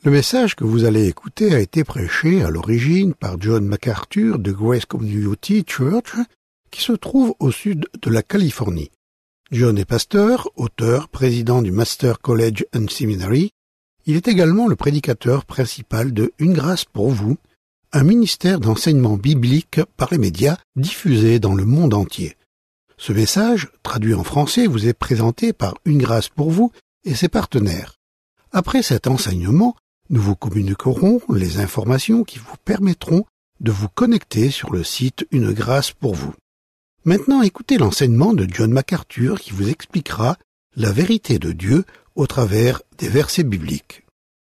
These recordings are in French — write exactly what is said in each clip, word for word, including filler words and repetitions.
Le message que vous allez écouter a été prêché à l'origine par John MacArthur de Grace Community Church, qui se trouve au sud de la Californie. John est pasteur, auteur, président du Master College and Seminary. Il est également le prédicateur principal de Une grâce pour vous, un ministère d'enseignement biblique par les médias diffusé dans le monde entier. Ce message, traduit en français, vous est présenté par Une grâce pour vous et ses partenaires. Après cet enseignement, nous vous communiquerons les informations qui vous permettront de vous connecter sur le site Une grâce pour vous. Maintenant, écoutez l'enseignement de John MacArthur qui vous expliquera la vérité de Dieu au travers des versets bibliques.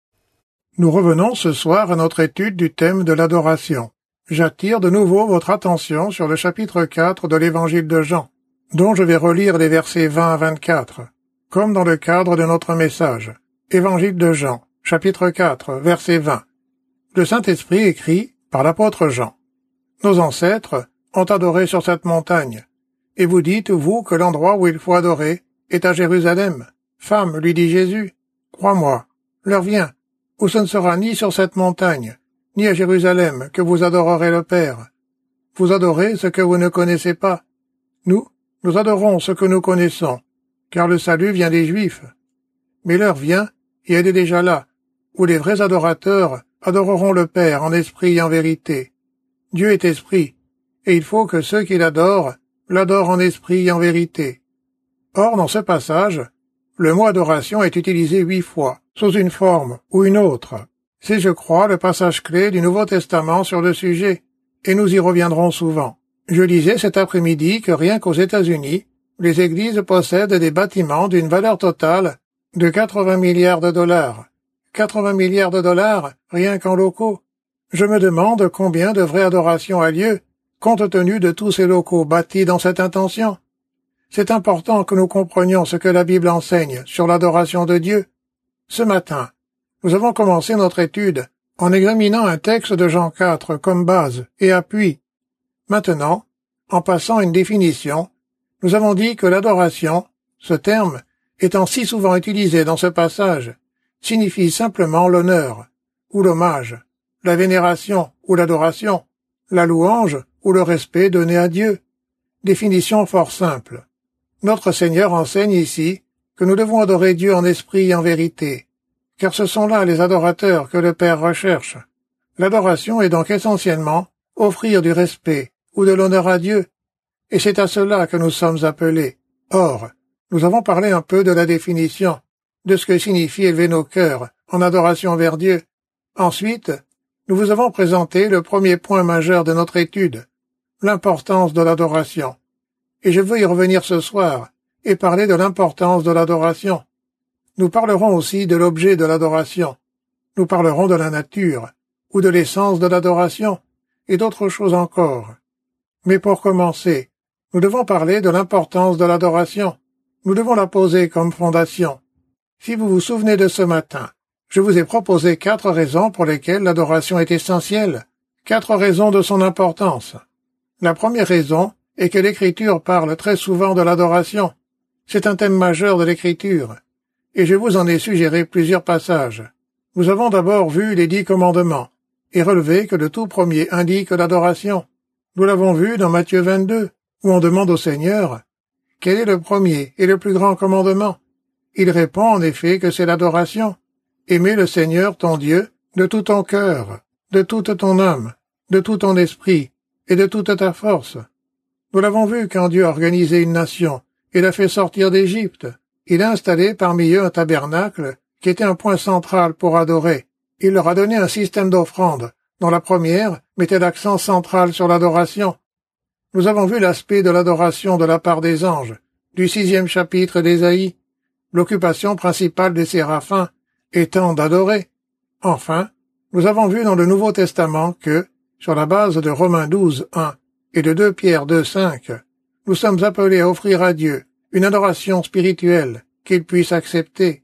Nous revenons ce soir à notre étude du thème de l'adoration. J'attire de nouveau votre attention sur le chapitre quatre de l'Évangile de Jean, dont je vais relire les versets vingt à vingt-quatre, comme dans le cadre de notre message. Évangile de Jean, chapitre quatre, verset vingt. Le Saint-Esprit écrit par l'apôtre Jean. Nos ancêtres ont adoré sur cette montagne, et vous dites, vous, que l'endroit où il faut adorer est à Jérusalem. Femme, lui dit Jésus, crois-moi, l'heure vient, où ce ne sera ni sur cette montagne, ni à Jérusalem que vous adorerez le Père. Vous adorez ce que vous ne connaissez pas. Nous, nous adorons ce que nous connaissons, car le salut vient des Juifs. Mais l'heure vient, et elle est déjà là, où les vrais adorateurs adoreront le Père en esprit et en vérité. Dieu est esprit, et il faut que ceux qui l'adorent l'adorent en esprit et en vérité. Or, dans ce passage, le mot adoration est utilisé huit fois, sous une forme ou une autre. C'est, je crois, le passage clé du Nouveau Testament sur le sujet, et nous y reviendrons souvent. Je lisais cet après-midi que rien qu'aux États-Unis, les églises possèdent des bâtiments d'une valeur totale de quatre-vingts milliards de dollars. quatre-vingts milliards de dollars, rien qu'en locaux. Je me demande combien de vraie adoration a lieu, compte tenu de tous ces locaux bâtis dans cette intention. C'est important que nous comprenions ce que la Bible enseigne sur l'adoration de Dieu. Ce matin, nous avons commencé notre étude en examinant un texte de Jean quatre comme base et appui. Maintenant, en passant une définition, nous avons dit que l'adoration, ce terme, étant si souvent utilisé dans ce passage, signifie simplement l'honneur, ou l'hommage, la vénération ou l'adoration, la louange ou le respect donné à Dieu. Définition fort simple. Notre Seigneur enseigne ici que nous devons adorer Dieu en esprit et en vérité, car ce sont là les adorateurs que le Père recherche. L'adoration est donc essentiellement offrir du respect ou de l'honneur à Dieu, et c'est à cela que nous sommes appelés. Or, nous avons parlé un peu de la définition, de ce que signifie élever nos cœurs en adoration vers Dieu. Ensuite, nous vous avons présenté le premier point majeur de notre étude, l'importance de l'adoration. Et je veux y revenir ce soir et parler de l'importance de l'adoration. Nous parlerons aussi de l'objet de l'adoration. Nous parlerons de la nature ou de l'essence de l'adoration et d'autres choses encore. Mais pour commencer, nous devons parler de l'importance de l'adoration. Nous devons la poser comme fondation. Si vous vous souvenez de ce matin, je vous ai proposé quatre raisons pour lesquelles l'adoration est essentielle, quatre raisons de son importance. La première raison est que l'Écriture parle très souvent de l'adoration. C'est un thème majeur de l'Écriture, et je vous en ai suggéré plusieurs passages. Nous avons d'abord vu les dix commandements, et relevé que le tout premier indique l'adoration. Nous l'avons vu dans Matthieu vingt-deux, où on demande au Seigneur « Quel est le premier et le plus grand commandement ?» Il répond en effet que c'est l'adoration. Aimer le Seigneur ton Dieu de tout ton cœur, de toute ton âme, de tout ton esprit et de toute ta force. Nous l'avons vu quand Dieu a organisé une nation et l'a fait sortir d'Égypte. Il a installé parmi eux un tabernacle qui était un point central pour adorer. Il leur a donné un système d'offrandes, dont la première mettait l'accent central sur l'adoration. Nous avons vu l'aspect de l'adoration de la part des anges, du sixième chapitre d'Ésaïe, l'occupation principale des séraphins étant d'adorer. Enfin, nous avons vu dans le Nouveau Testament que, sur la base de Romains douze, un et de deux Pierre deux, cinq, nous sommes appelés à offrir à Dieu une adoration spirituelle qu'il puisse accepter.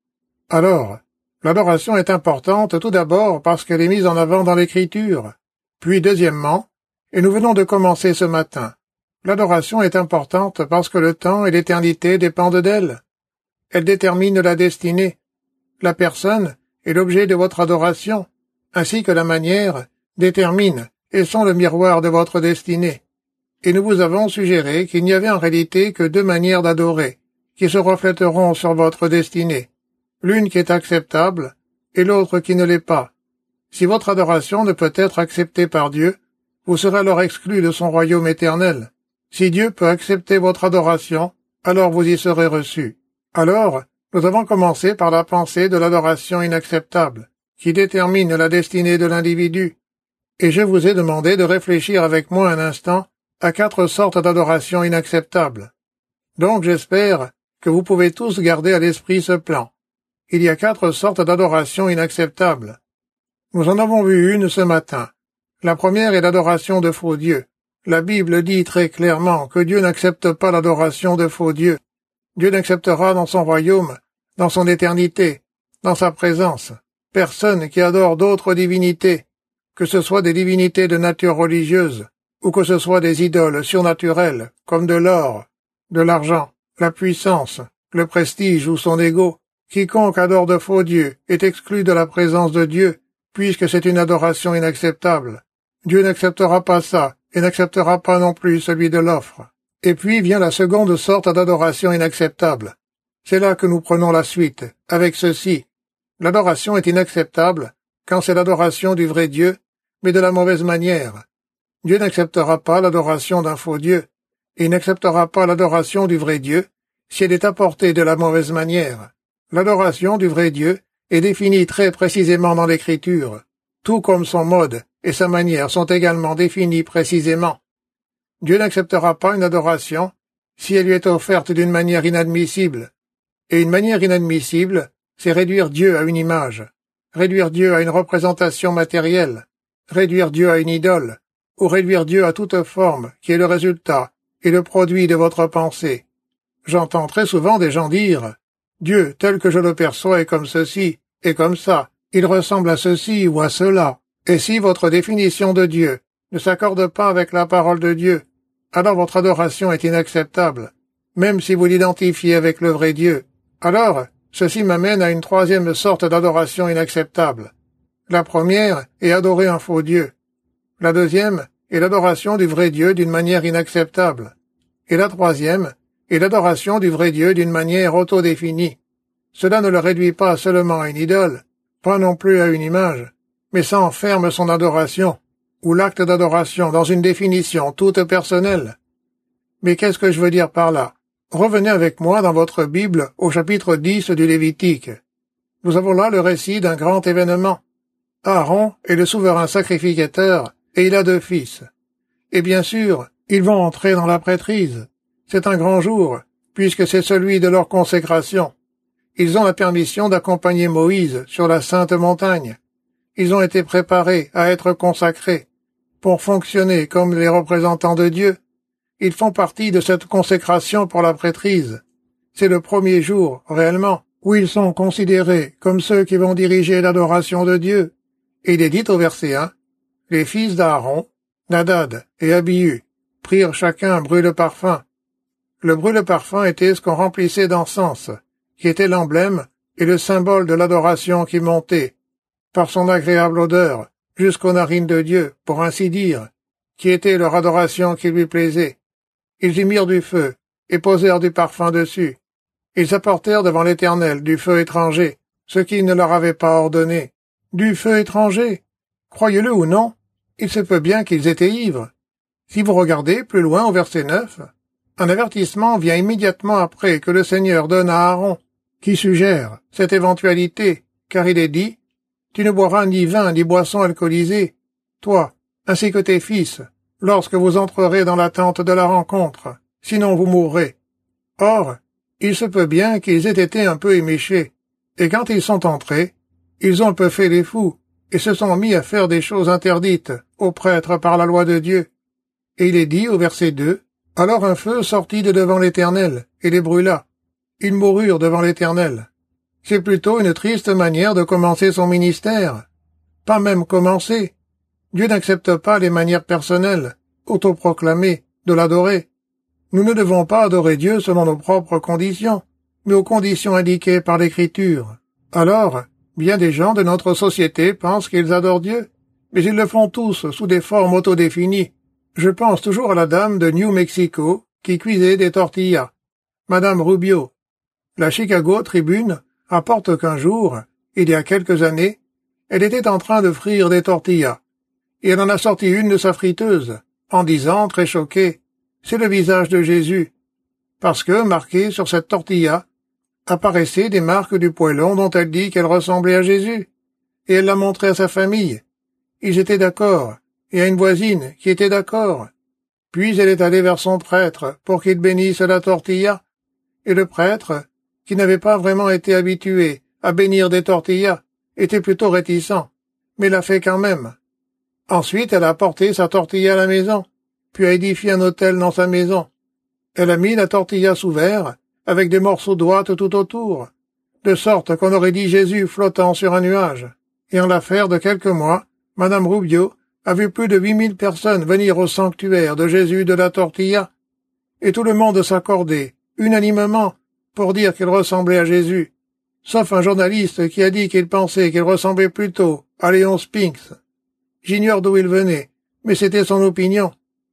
Alors, l'adoration est importante tout d'abord parce qu'elle est mise en avant dans l'Écriture, puis deuxièmement, et nous venons de commencer ce matin, l'adoration est importante parce que le temps et l'éternité dépendent d'elle. Elle détermine la destinée. La personne et l'objet de votre adoration, ainsi que la manière, déterminent et sont le miroir de votre destinée. Et nous vous avons suggéré qu'il n'y avait en réalité que deux manières d'adorer, qui se reflèteront sur votre destinée, l'une qui est acceptable et l'autre qui ne l'est pas. Si votre adoration ne peut être acceptée par Dieu, vous serez alors exclu de son royaume éternel. Si Dieu peut accepter votre adoration, alors vous y serez reçus. Alors, nous avons commencé par la pensée de l'adoration inacceptable, qui détermine la destinée de l'individu, et je vous ai demandé de réfléchir avec moi un instant à quatre sortes d'adoration inacceptables. Donc j'espère que vous pouvez tous garder à l'esprit ce plan. Il y a quatre sortes d'adoration inacceptables. Nous en avons vu une ce matin. La première est l'adoration de faux dieux. La Bible dit très clairement que Dieu n'accepte pas l'adoration de faux dieux. Dieu n'acceptera dans son royaume, dans son éternité, dans sa présence, personne qui adore d'autres divinités, que ce soit des divinités de nature religieuse, ou que ce soit des idoles surnaturelles, comme de l'or, de l'argent, la puissance, le prestige ou son ego. Quiconque adore de faux dieux est exclu de la présence de Dieu, puisque c'est une adoration inacceptable. Dieu n'acceptera pas ça, et n'acceptera pas non plus celui de l'offre. Et puis vient la seconde sorte d'adoration inacceptable. C'est là que nous prenons la suite, avec ceci. L'adoration est inacceptable quand c'est l'adoration du vrai Dieu, mais de la mauvaise manière. Dieu n'acceptera pas l'adoration d'un faux Dieu, et il n'acceptera pas l'adoration du vrai Dieu si elle est apportée de la mauvaise manière. L'adoration du vrai Dieu est définie très précisément dans l'Écriture, tout comme son mode et sa manière sont également définis précisément. Dieu n'acceptera pas une adoration si elle lui est offerte d'une manière inadmissible. Et une manière inadmissible, c'est réduire Dieu à une image, réduire Dieu à une représentation matérielle, réduire Dieu à une idole, ou réduire Dieu à toute forme qui est le résultat et le produit de votre pensée. J'entends très souvent des gens dire « Dieu, tel que je le perçois, est comme ceci, et comme ça, il ressemble à ceci ou à cela. » Et si votre définition de Dieu ne s'accorde pas avec la parole de Dieu, alors votre adoration est inacceptable, même si vous l'identifiez avec le vrai Dieu. Alors, ceci m'amène à une troisième sorte d'adoration inacceptable. La première est adorer un faux Dieu. La deuxième est l'adoration du vrai Dieu d'une manière inacceptable. Et la troisième est l'adoration du vrai Dieu d'une manière autodéfinie. Cela ne le réduit pas seulement à une idole, pas non plus à une image, mais ça enferme son adoration, ou l'acte d'adoration dans une définition toute personnelle. Mais qu'est-ce que je veux dire par là? Revenez avec moi dans votre Bible au chapitre dix du Lévitique. Nous avons là le récit d'un grand événement. Aaron est le souverain sacrificateur, et il a deux fils. Et bien sûr, ils vont entrer dans la prêtrise. C'est un grand jour, puisque c'est celui de leur consécration. Ils ont la permission d'accompagner Moïse sur la sainte montagne. Ils ont été préparés à être consacrés. Pour fonctionner comme les représentants de Dieu, ils font partie de cette consécration pour la prêtrise. C'est le premier jour, réellement, où ils sont considérés comme ceux qui vont diriger l'adoration de Dieu. Et il est dit au verset un, « Les fils d'Aaron, Nadab et Abihu, prirent chacun un brûle-parfum. » Le brûle-parfum était ce qu'on remplissait d'encens, qui était l'emblème et le symbole de l'adoration qui montait, par son agréable odeur, jusqu'aux narines de Dieu, pour ainsi dire, qui était leur adoration qui lui plaisait. Ils y mirent du feu, et posèrent du parfum dessus. Ils apportèrent devant l'Éternel du feu étranger, ce qu'il ne leur avait pas ordonné. Du feu étranger! Croyez-le ou non, il se peut bien qu'ils étaient ivres. Si vous regardez plus loin au verset neuf, un avertissement vient immédiatement après que le Seigneur donne à Aaron, qui suggère cette éventualité, car il est dit, « Tu ne boiras ni vin ni boisson alcoolisée, toi, ainsi que tes fils, lorsque vous entrerez dans la tente de la rencontre, sinon vous mourrez. » Or, il se peut bien qu'ils aient été un peu éméchés, et quand ils sont entrés, ils ont un peu fait les fous, et se sont mis à faire des choses interdites aux prêtres par la loi de Dieu. Et il est dit au verset deux, « Alors un feu sortit de devant l'Éternel, et les brûla. Ils moururent devant l'Éternel. » C'est plutôt une triste manière de commencer son ministère. Pas même commencer. Dieu n'accepte pas les manières personnelles, autoproclamées, de l'adorer. Nous ne devons pas adorer Dieu selon nos propres conditions, mais aux conditions indiquées par l'Écriture. Alors, Bien des gens de notre société pensent qu'ils adorent Dieu, mais ils le font tous sous des formes autodéfinies. Je pense toujours à la dame de New Mexico qui cuisait des tortillas, Madame Rubio. La Chicago Tribune rapporte qu'un jour, il y a quelques années, elle était en train de frire des tortillas, et elle en a sorti une de sa friteuse, en disant, très choquée, « C'est le visage de Jésus », parce que, marqué sur cette tortilla, apparaissaient des marques du poêlon dont elle dit qu'elle ressemblait à Jésus, et elle l'a montré à sa famille. Ils étaient d'accord, et à une voisine qui était d'accord. Puis elle est allée vers son prêtre pour qu'il bénisse la tortilla, et le prêtre, qui n'avait pas vraiment été habitué à bénir des tortillas, était plutôt réticent, mais l'a fait quand même. Ensuite, elle a apporté sa tortilla à la maison, puis a édifié un autel dans sa maison. Elle a mis la tortilla sous verre, avec des morceaux d'ouate tout autour, de sorte qu'on aurait dit Jésus flottant sur un nuage. Et en l'affaire de quelques mois, Madame Rubio a vu plus de huit mille personnes venir au sanctuaire de Jésus de la tortilla, et tout le monde s'accordait, unanimement, pour dire qu'il ressemblait à Jésus, sauf un journaliste qui a dit qu'il pensait qu'il ressemblait plutôt à Léon Spinks. J'ignore d'où il venait, mais c'était son opinion.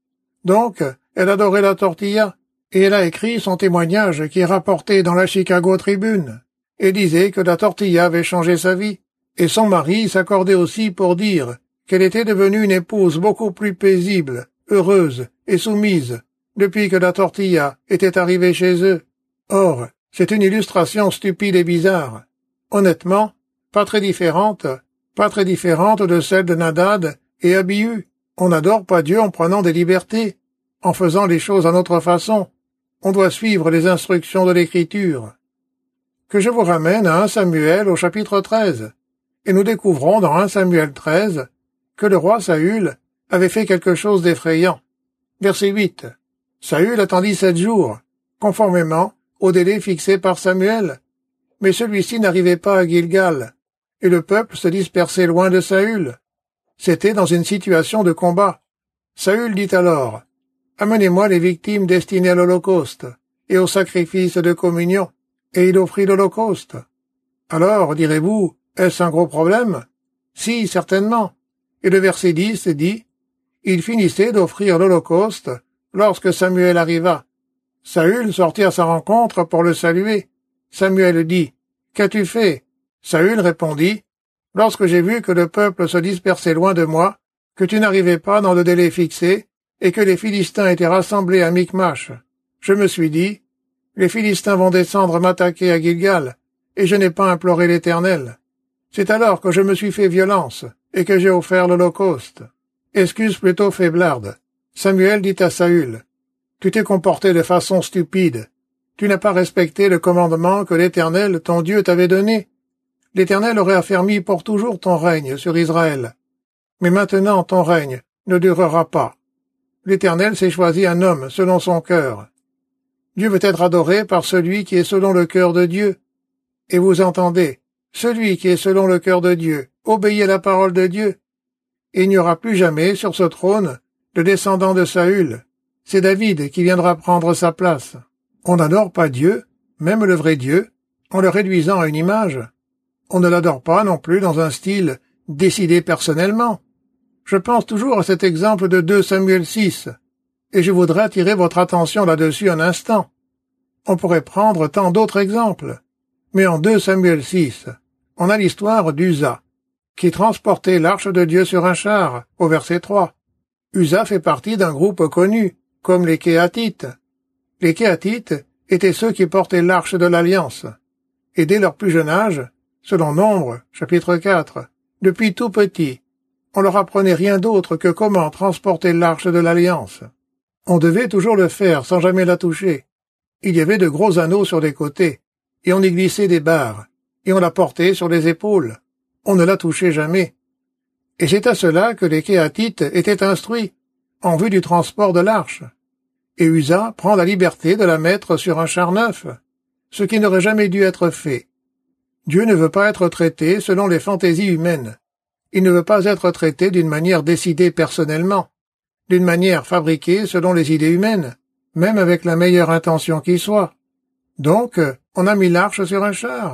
Donc, elle adorait la tortilla, et elle a écrit son témoignage qui est rapporté dans la Chicago Tribune, et disait que la tortilla avait changé sa vie, et son mari s'accordait aussi pour dire qu'elle était devenue une épouse beaucoup plus paisible, heureuse et soumise, depuis que la tortilla était arrivée chez eux. Or, c'est une illustration stupide et bizarre. Honnêtement, pas très différente, pas très différente de celle de Nadad et Abihu. On n'adore pas Dieu en prenant des libertés, en faisant les choses à notre façon. On doit suivre les instructions de l'Écriture. Que je vous ramène à un Samuel au chapitre treize, et nous découvrons dans un Samuel treize que le roi Saül avait fait quelque chose d'effrayant. Verset huit. Saül attendit sept jours, conformément au délai fixé par Samuel, mais celui-ci n'arrivait pas à Gilgal, et le peuple se dispersait loin de Saül. C'était dans une situation de combat. Saül dit alors, « Amenez-moi les victimes destinées à l'Holocauste et au sacrifice de communion. » Et il offrit l'Holocauste. Alors, direz-vous, est-ce un gros problème? Si, certainement. Et le verset dix dit, « Il finissait d'offrir l'Holocauste lorsque Samuel arriva. Saül sortit à sa rencontre pour le saluer. Samuel dit, « Qu'as-tu fait ?» Saül répondit, « Lorsque j'ai vu que le peuple se dispersait loin de moi, que tu n'arrivais pas dans le délai fixé, et que les Philistins étaient rassemblés à Michmash, je me suis dit, les Philistins vont descendre m'attaquer à Gilgal, et je n'ai pas imploré l'Éternel. C'est alors que je me suis fait violence, et que j'ai offert l'Holocauste. Excuse plutôt faiblarde. Samuel dit à Saül, « Tu t'es comporté de façon stupide. Tu n'as pas respecté le commandement que l'Éternel, ton Dieu, t'avait donné. L'Éternel aurait affermi pour toujours ton règne sur Israël. Mais maintenant ton règne ne durera pas. L'Éternel s'est choisi un homme selon son cœur. Dieu veut être adoré par celui qui est selon le cœur de Dieu. Et vous entendez, celui qui est selon le cœur de Dieu obéit à la parole de Dieu. Et il n'y aura plus jamais sur ce trône de descendant de Saül. C'est David qui viendra prendre sa place. On n'adore pas Dieu, même le vrai Dieu, en le réduisant à une image. On ne l'adore pas non plus dans un style décidé personnellement. Je pense toujours à cet exemple de deux Samuel six, et je voudrais attirer votre attention là-dessus un instant. On pourrait prendre tant d'autres exemples, mais en deux Samuel six, on a l'histoire d'Uza, qui transportait l'arche de Dieu sur un char, au verset trois. Uza fait partie d'un groupe connu, comme les Kéatites. Les Kéatites étaient ceux qui portaient l'arche de l'Alliance, et dès leur plus jeune âge, selon Nombre, chapitre quatre, depuis tout petit, on leur apprenait rien d'autre que comment transporter l'arche de l'Alliance. On devait toujours le faire sans jamais la toucher. Il y avait de gros anneaux sur les côtés, et on y glissait des barres, et on la portait sur les épaules. On ne la touchait jamais. Et c'est à cela que les Kéatites étaient instruits, en vue du transport de l'arche. Et Uza prend la liberté de la mettre sur un char neuf, ce qui n'aurait jamais dû être fait. Dieu ne veut pas être traité selon les fantaisies humaines. Il ne veut pas être traité d'une manière décidée personnellement, d'une manière fabriquée selon les idées humaines, même avec la meilleure intention qui soit. Donc, on a mis l'arche sur un char.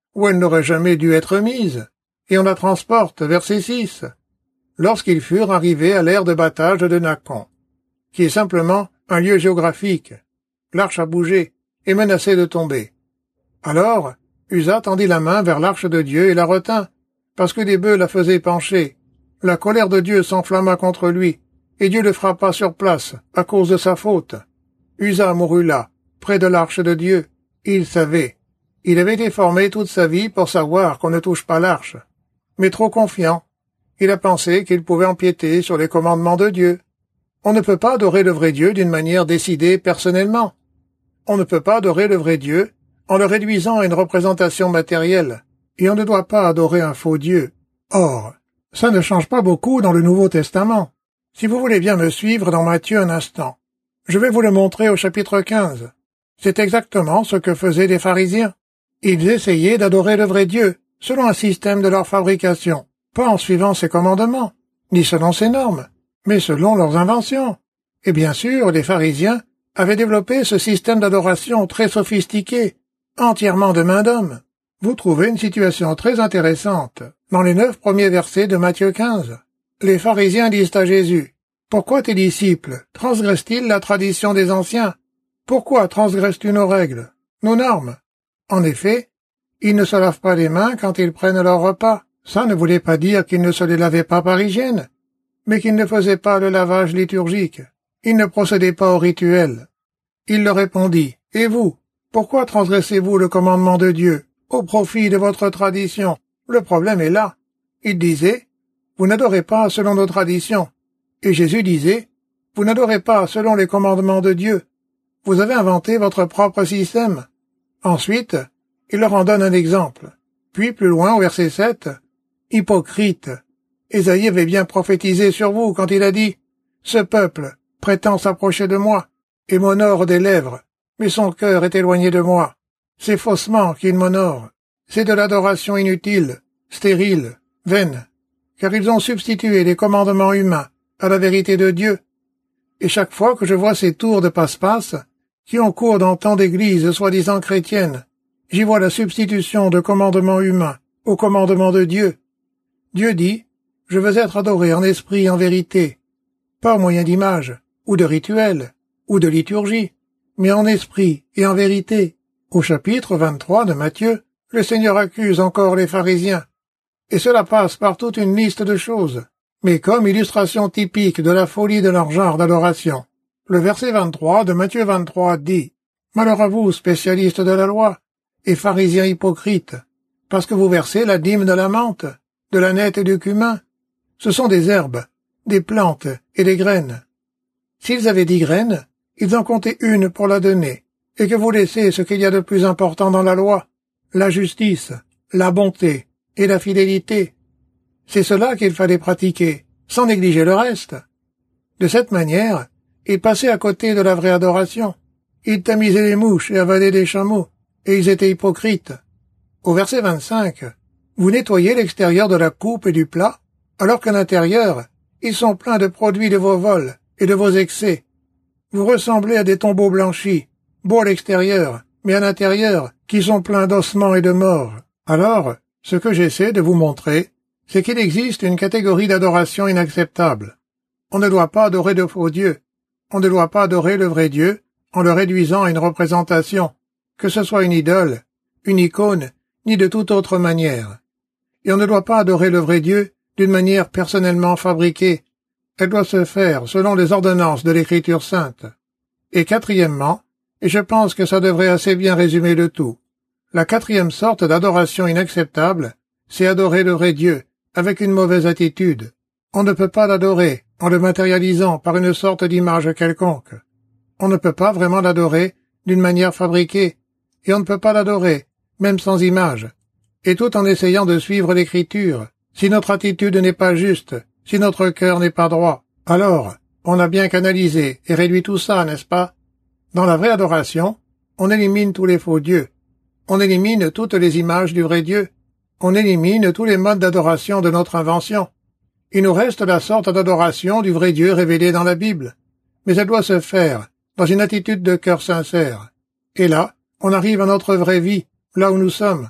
où elle n'aurait jamais dû être mise, et on la transporte, verset six, lorsqu'ils furent arrivés à l'aire de battage de Nacon, qui est simplement un lieu géographique. L'arche a bougé et menacé de tomber. Alors, Uza tendit la main vers l'arche de Dieu et la retint, parce que des bœufs la faisaient pencher. La colère de Dieu s'enflamma contre lui, et Dieu le frappa sur place, à cause de sa faute. Uza mourut là, près de l'arche de Dieu. Il savait. Il avait été formé toute sa vie pour savoir qu'on ne touche pas l'arche. Mais trop confiant, il a pensé qu'il pouvait empiéter sur les commandements de Dieu. On ne peut pas adorer le vrai Dieu d'une manière décidée personnellement. On ne peut pas adorer le vrai Dieu en le réduisant à une représentation matérielle, et on ne doit pas adorer un faux Dieu. Or, ça ne change pas beaucoup dans le Nouveau Testament. Si vous voulez bien me suivre dans Matthieu un instant, je vais vous le montrer au chapitre quinze. C'est exactement ce que faisaient les pharisiens. Ils essayaient d'adorer le vrai Dieu, selon un système de leur fabrication, pas en suivant ses commandements, ni selon ses normes, mais selon leurs inventions. Et bien sûr, les pharisiens avaient développé ce système d'adoration très sophistiqué, entièrement de main d'homme. Vous trouvez une situation très intéressante dans les neuf premiers versets de Matthieu quinze. Les pharisiens disent à Jésus, « Pourquoi tes disciples transgressent-ils la tradition des anciens? Pourquoi transgresses-tu nos règles, nos normes? » En effet, ils ne se lavent pas les mains quand ils prennent leur repas. Ça ne voulait pas dire qu'ils ne se les lavaient pas par hygiène, mais qu'ils ne faisaient pas le lavage liturgique. Ils ne procédaient pas au rituel. Il leur répondit, « Et vous, pourquoi transgressez-vous le commandement de Dieu au profit de votre tradition? » Le problème est là. Il disait, « Vous n'adorez pas selon nos traditions. » Et Jésus disait, « Vous n'adorez pas selon les commandements de Dieu. Vous avez inventé votre propre système. » Ensuite, il leur en donne un exemple. Puis, plus loin, au verset sept, « Hypocrite, Ésaïe avait bien prophétisé sur vous quand il a dit, « Ce peuple prétend s'approcher de moi, et m'honore des lèvres, mais son cœur est éloigné de moi. C'est faussement qu'il m'honore. C'est de l'adoration inutile, stérile, vaine, car ils ont substitué les commandements humains à la vérité de Dieu. Et chaque fois que je vois ces tours de passe-passe, qui ont cours dans tant d'églises soi-disant chrétiennes, j'y vois la substitution de commandements humains au commandement de Dieu. Dieu dit, « Je veux être adoré en esprit et en vérité, pas au moyen d'images, ou de rituels, ou de liturgie, mais en esprit et en vérité. » Au chapitre vingt-trois de Matthieu, le Seigneur accuse encore les pharisiens, et cela passe par toute une liste de choses, mais comme illustration typique de la folie de leur genre d'adoration. Le verset vingt-trois de Matthieu vingt-trois dit, « Malheur à vous, spécialistes de la loi, et pharisiens hypocrites, parce que vous versez la dîme de la menthe, de la nette et du cumin. Ce sont des herbes, des plantes et des graines. S'ils avaient dix graines, ils en comptaient une pour la donner, et que vous laissez ce qu'il y a de plus important dans la loi, la justice, la bonté et la fidélité. C'est cela qu'il fallait pratiquer, sans négliger le reste. » De cette manière, ils passaient à côté de la vraie adoration. Ils tamisaient les mouches et avalaient des chameaux, et ils étaient hypocrites. Au verset vingt-cinq, « Vous nettoyez l'extérieur de la coupe et du plat, alors qu'à l'intérieur, ils sont pleins de produits de vos vols et de vos excès. Vous ressemblez à des tombeaux blanchis, beaux à l'extérieur, mais à l'intérieur, qui sont pleins d'ossements et de morts. » Alors, ce que j'essaie de vous montrer, c'est qu'il existe une catégorie d'adoration inacceptable. On ne doit pas adorer de faux dieux. On ne doit pas adorer le vrai Dieu en le réduisant à une représentation, que ce soit une idole, une icône, ni de toute autre manière. Et on ne doit pas adorer le vrai Dieu d'une manière personnellement fabriquée. Elle doit se faire selon les ordonnances de l'Écriture sainte. Et quatrièmement, et je pense que ça devrait assez bien résumer le tout, la quatrième sorte d'adoration inacceptable, c'est adorer le vrai Dieu avec une mauvaise attitude. On ne peut pas l'adorer en le matérialisant par une sorte d'image quelconque. On ne peut pas vraiment l'adorer d'une manière fabriquée, et on ne peut pas l'adorer, même sans image, et tout en essayant de suivre l'Écriture. Si notre attitude n'est pas juste, si notre cœur n'est pas droit, alors on a bien qu'analysé et réduit tout ça, n'est-ce pas? Dans la vraie adoration, on élimine tous les faux dieux. On élimine toutes les images du vrai Dieu. On élimine tous les modes d'adoration de notre invention. Il nous reste la sorte d'adoration du vrai Dieu révélé dans la Bible. Mais elle doit se faire dans une attitude de cœur sincère. Et là, on arrive à notre vraie vie, là où nous sommes.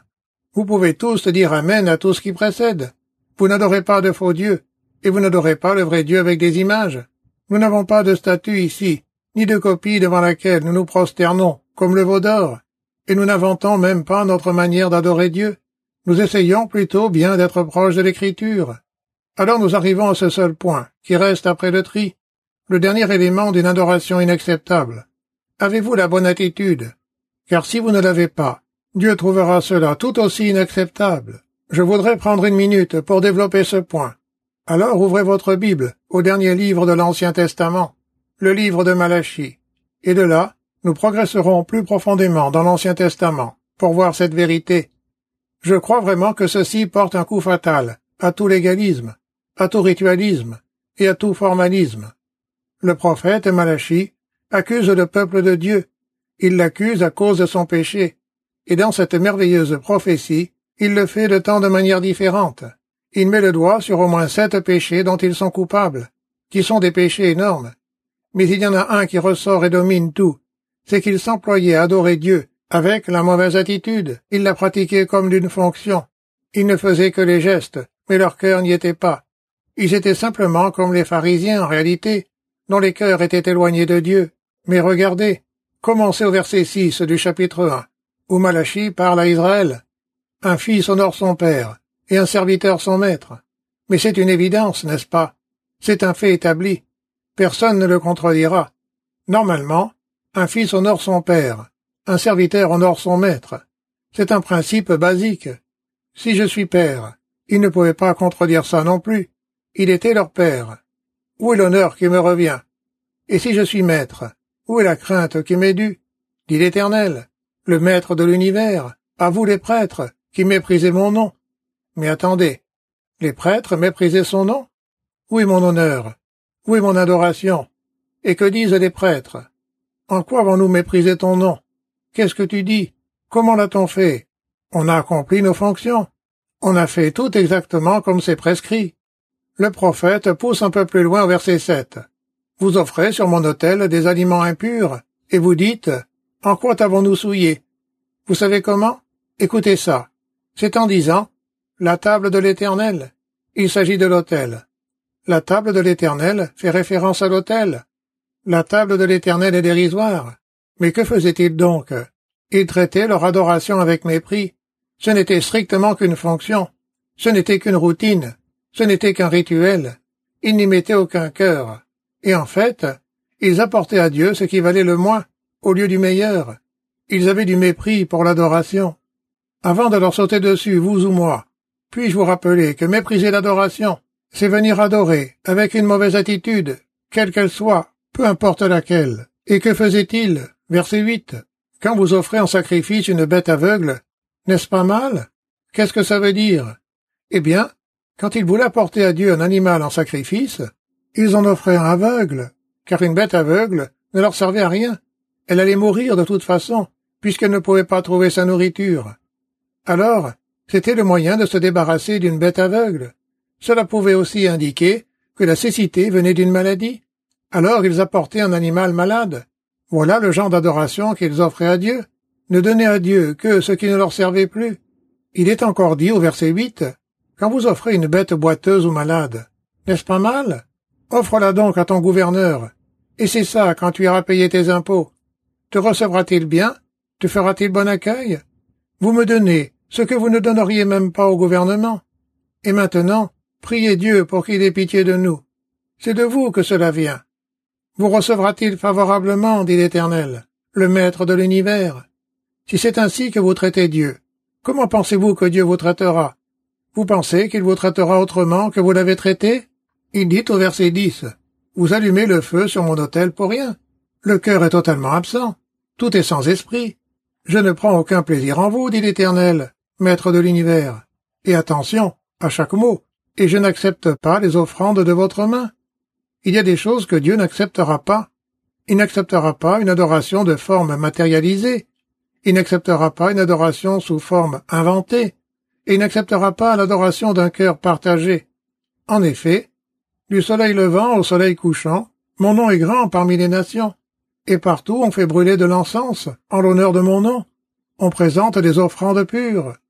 Vous pouvez tous dire Amen à tout ce qui précède. Vous n'adorez pas de faux dieux, et vous n'adorez pas le vrai Dieu avec des images. Nous n'avons pas de statue ici, ni de copie devant laquelle nous nous prosternons, comme le veau d'or, et nous n'inventons même pas notre manière d'adorer Dieu. Nous essayons plutôt bien d'être proches de l'Écriture. Alors nous arrivons à ce seul point, qui reste après le tri, le dernier élément d'une adoration inacceptable. Avez-vous la bonne attitude? Car si vous ne l'avez pas, Dieu trouvera cela tout aussi inacceptable. Je voudrais prendre une minute pour développer ce point. Alors ouvrez votre Bible au dernier livre de l'Ancien Testament, le livre de Malachie, et de là, nous progresserons plus profondément dans l'Ancien Testament pour voir cette vérité. Je crois vraiment que ceci porte un coup fatal à tout légalisme, à tout ritualisme et à tout formalisme. Le prophète Malachie accuse le peuple de Dieu. Il l'accuse à cause de son péché. Et dans cette merveilleuse prophétie, il le fait de tant de manières différentes. Il met le doigt sur au moins sept péchés dont ils sont coupables, qui sont des péchés énormes. Mais il y en a un qui ressort et domine tout. C'est qu'ils s'employaient à adorer Dieu avec la mauvaise attitude. Ils la pratiquaient comme d'une fonction. Ils ne faisaient que les gestes, mais leur cœur n'y était pas. Ils étaient simplement comme les pharisiens en réalité, dont les cœurs étaient éloignés de Dieu. Mais regardez, commencez au verset six du chapitre un, où Malachie parle à Israël. Un fils honore son père, et un serviteur son maître. Mais c'est une évidence, n'est-ce pas? C'est un fait établi. Personne ne le contredira. Normalement, un fils honore son père, un serviteur honore son maître. C'est un principe basique. Si je suis père, il ne pouvait pas contredire ça non plus. Il était leur père. Où est l'honneur qui me revient? Et si je suis maître, où est la crainte qui m'est due? Dit l'Éternel, le maître de l'univers, à vous les prêtres, qui méprisez mon nom. Mais attendez, les prêtres méprisaient son nom? Où est mon honneur? Où est mon adoration? Et que disent les prêtres? En quoi avons-nous méprisé ton nom? Qu'est-ce que tu dis? Comment l'a-t-on fait? On a accompli nos fonctions. On a fait tout exactement comme c'est prescrit. Le prophète pousse un peu plus loin au verset sept. Vous offrez sur mon autel des aliments impurs, et vous dites, en quoi t'avons-nous souillé? Vous savez comment? Écoutez ça. C'est en disant, la table de l'Éternel. Il s'agit de l'autel. La table de l'Éternel fait référence à l'autel. La table de l'Éternel est dérisoire. Mais que faisaient-ils donc? Ils traitaient leur adoration avec mépris. Ce n'était strictement qu'une fonction. Ce n'était qu'une routine. Ce n'était qu'un rituel. Ils n'y mettaient aucun cœur. Et en fait, ils apportaient à Dieu ce qui valait le moins, au lieu du meilleur. Ils avaient du mépris pour l'adoration. Avant de leur sauter dessus, vous ou moi, puis-je vous rappeler que mépriser l'adoration, c'est venir adorer avec une mauvaise attitude, quelle qu'elle soit, peu importe laquelle. Et que faisait-il? Verset huit. Quand vous offrez en sacrifice une bête aveugle, n'est-ce pas mal? Qu'est-ce que ça veut dire? Eh bien, quand ils voulaient apporter à Dieu un animal en sacrifice, ils en offraient un aveugle, car une bête aveugle ne leur servait à rien. Elle allait mourir de toute façon, puisqu'elle ne pouvait pas trouver sa nourriture. Alors, c'était le moyen de se débarrasser d'une bête aveugle. Cela pouvait aussi indiquer que la cécité venait d'une maladie. Alors ils apportaient un animal malade. Voilà le genre d'adoration qu'ils offraient à Dieu. Ne donner à Dieu que ce qui ne leur servait plus. Il est encore dit au verset huit, quand vous offrez une bête boiteuse ou malade, n'est-ce pas mal? Offre-la donc à ton gouverneur. Et c'est ça quand tu iras payer tes impôts. Te recevra-t-il bien? Te fera-t-il bon accueil? Vous me donnez ce que vous ne donneriez même pas au gouvernement. Et maintenant, priez Dieu pour qu'il ait pitié de nous. C'est de vous que cela vient. Vous recevra-t-il favorablement, dit l'Éternel, le Maître de l'univers? Si c'est ainsi que vous traitez Dieu, comment pensez-vous que Dieu vous traitera? Vous pensez qu'il vous traitera autrement que vous l'avez traité? Il dit au verset dix, « Vous allumez le feu sur mon autel pour rien. Le cœur est totalement absent. Tout est sans esprit. Je ne prends aucun plaisir en vous, dit l'Éternel, Maître de l'univers. Et attention, à chaque mot, et je n'accepte pas les offrandes de votre main. » Il y a des choses que Dieu n'acceptera pas. Il n'acceptera pas une adoration de forme matérialisée. Il n'acceptera pas une adoration sous forme inventée. Et il n'acceptera pas l'adoration d'un cœur partagé. En effet, du soleil levant au soleil couchant, mon nom est grand parmi les nations. Et partout on fait brûler de l'encens en l'honneur de mon nom. On présente des offrandes pures.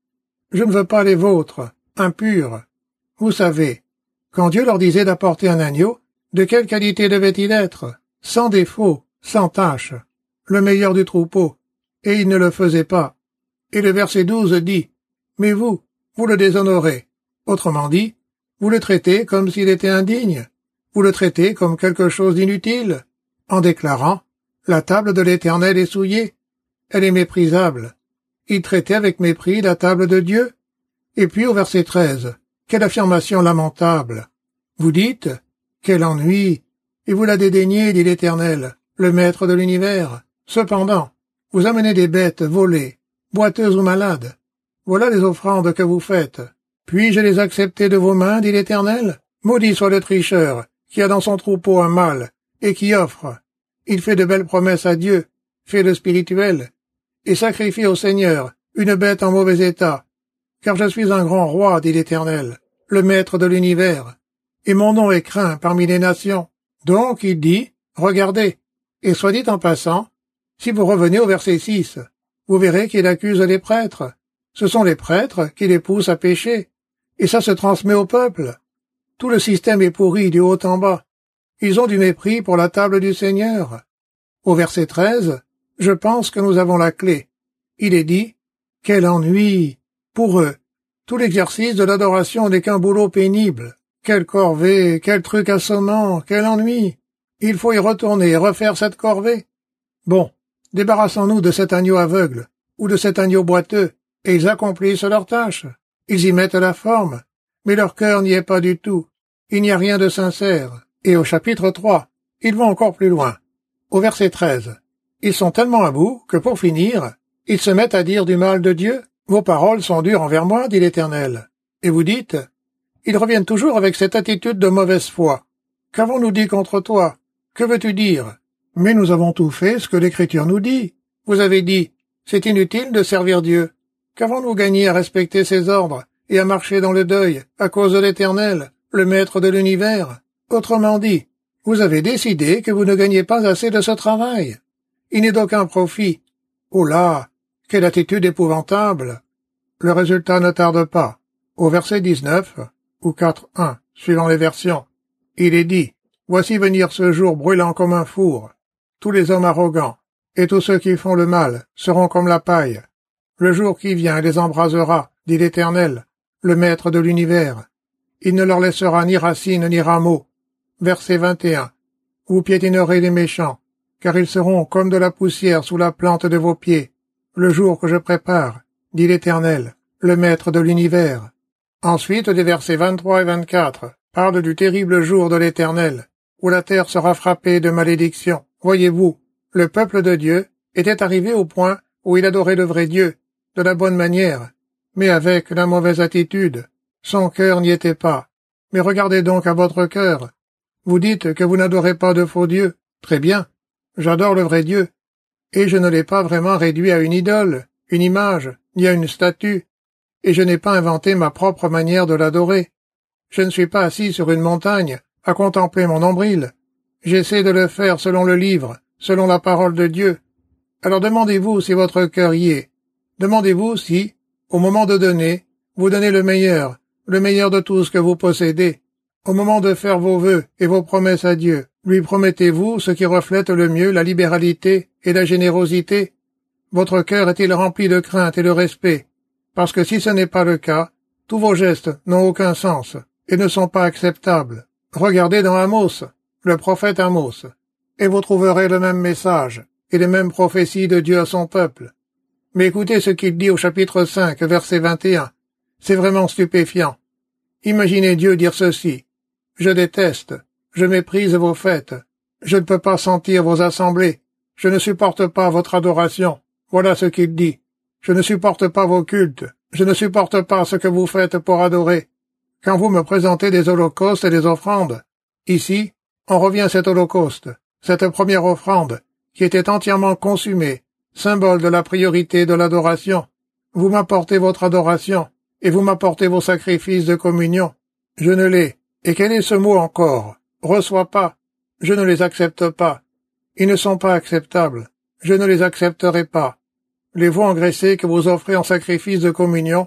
Je ne veux pas les vôtres, impurs. Vous savez, quand Dieu leur disait d'apporter un agneau, de quelle qualité devait-il être? Sans défaut, sans tache, le meilleur du troupeau, et ils ne le faisaient pas. Et le verset douze dit, « Mais vous, vous le déshonorez. » Autrement dit, vous le traitez comme s'il était indigne, vous le traitez comme quelque chose d'inutile, en déclarant, « La table de l'Éternel est souillée, elle est méprisable. » Il traitait avec mépris la table de Dieu. Et puis au verset treize, quelle affirmation lamentable. Vous dites, « Quel ennui !» Et vous la dédaignez, dit l'Éternel, le Maître de l'univers. Cependant, vous amenez des bêtes volées, boiteuses ou malades. Voilà les offrandes que vous faites. Puis-je les accepter de vos mains, dit l'Éternel? Maudit soit le tricheur, qui a dans son troupeau un mâle, et qui offre. Il fait de belles promesses à Dieu, fait le spirituel, et sacrifie au Seigneur une bête en mauvais état. Car je suis un grand roi, dit l'Éternel, le Maître de l'univers, et mon nom est craint parmi les nations. Donc il dit, regardez, et soit dit en passant, si vous revenez au verset six, vous verrez qu'il accuse les prêtres. Ce sont les prêtres qui les poussent à pécher, et ça se transmet au peuple. Tout le système est pourri du haut en bas. Ils ont du mépris pour la table du Seigneur. Au verset treize, je pense que nous avons la clé. Il est dit, « Quel ennui !» Pour eux, tout l'exercice de l'adoration n'est qu'un boulot pénible. Quelle corvée, quel truc assommant, quel ennui! Il faut y retourner et refaire cette corvée. Bon, débarrassons-nous de cet agneau aveugle, ou de cet agneau boiteux, et ils accomplissent leur tâche. Ils y mettent la forme, mais leur cœur n'y est pas du tout. Il n'y a rien de sincère. Et au chapitre trois, ils vont encore plus loin. Au verset treize, ils sont tellement à bout que pour finir, ils se mettent à dire du mal de Dieu. Vos paroles sont dures envers moi, dit l'Éternel. Et vous dites, ils reviennent toujours avec cette attitude de mauvaise foi. Qu'avons-nous dit contre toi? Que veux-tu dire? Mais nous avons tout fait ce que l'Écriture nous dit. Vous avez dit, c'est inutile de servir Dieu. Qu'avons-nous gagné à respecter ses ordres et à marcher dans le deuil à cause de l'Éternel, le Maître de l'univers? Autrement dit, vous avez décidé que vous ne gagnez pas assez de ce travail. Il n'est d'aucun profit. Oh là, quelle attitude épouvantable! Le résultat ne tarde pas. Au verset dix-neuf, ou quatre un, suivant les versions, il est dit, « Voici venir ce jour brûlant comme un four. Tous les hommes arrogants, et tous ceux qui font le mal, seront comme la paille. Le jour qui vient les embrasera, dit l'Éternel, le Maître de l'univers. Il ne leur laissera ni racines ni rameaux. » Verset vingt et un. Vous piétinerez les méchants, car ils seront comme de la poussière sous la plante de vos pieds, le jour que je prépare, dit l'Éternel, le Maître de l'univers. Ensuite, les versets vingt-trois et vingt-quatre parlent du terrible jour de l'Éternel, où la terre sera frappée de malédiction. Voyez-vous, le peuple de Dieu était arrivé au point où il adorait le vrai Dieu, de la bonne manière, mais avec la mauvaise attitude. Son cœur n'y était pas. Mais regardez donc à votre cœur. Vous dites que vous n'adorez pas de faux dieux. Très bien. J'adore le vrai Dieu. Et je ne l'ai pas vraiment réduit à une idole, une image, ni à une statue. Et je n'ai pas inventé ma propre manière de l'adorer. Je ne suis pas assis sur une montagne, à contempler mon nombril. J'essaie de le faire selon le livre, selon la parole de Dieu. Alors demandez-vous si votre cœur y est. Demandez-vous si, au moment de donner, vous donnez le meilleur, le meilleur de tout ce que vous possédez. Au moment de faire vos vœux et vos promesses à Dieu, lui promettez-vous ce qui reflète le mieux la libéralité et la générosité? Votre cœur est-il rempli de crainte et de respect? Parce que si ce n'est pas le cas, tous vos gestes n'ont aucun sens et ne sont pas acceptables. Regardez dans Amos, le prophète Amos, et vous trouverez le même message et les mêmes prophéties de Dieu à son peuple. Mais écoutez ce qu'il dit au chapitre cinq, verset vingt et un. C'est vraiment stupéfiant. Imaginez Dieu dire ceci. Je déteste, je méprise vos fêtes, je ne peux pas sentir vos assemblées, je ne supporte pas votre adoration. Voilà ce qu'il dit. Je ne supporte pas vos cultes, je ne supporte pas ce que vous faites pour adorer. Quand vous me présentez des holocaustes et des offrandes, ici, on revient à cet holocauste, cette première offrande, qui était entièrement consumée, symbole de la priorité de l'adoration. Vous m'apportez votre adoration, et vous m'apportez vos sacrifices de communion. Je ne les, et quel est ce mot encore? Reçois pas. Je ne les accepte pas. Ils ne sont pas acceptables. Je ne les accepterai pas. Les veaux engraissés que vous offrez en sacrifice de communion,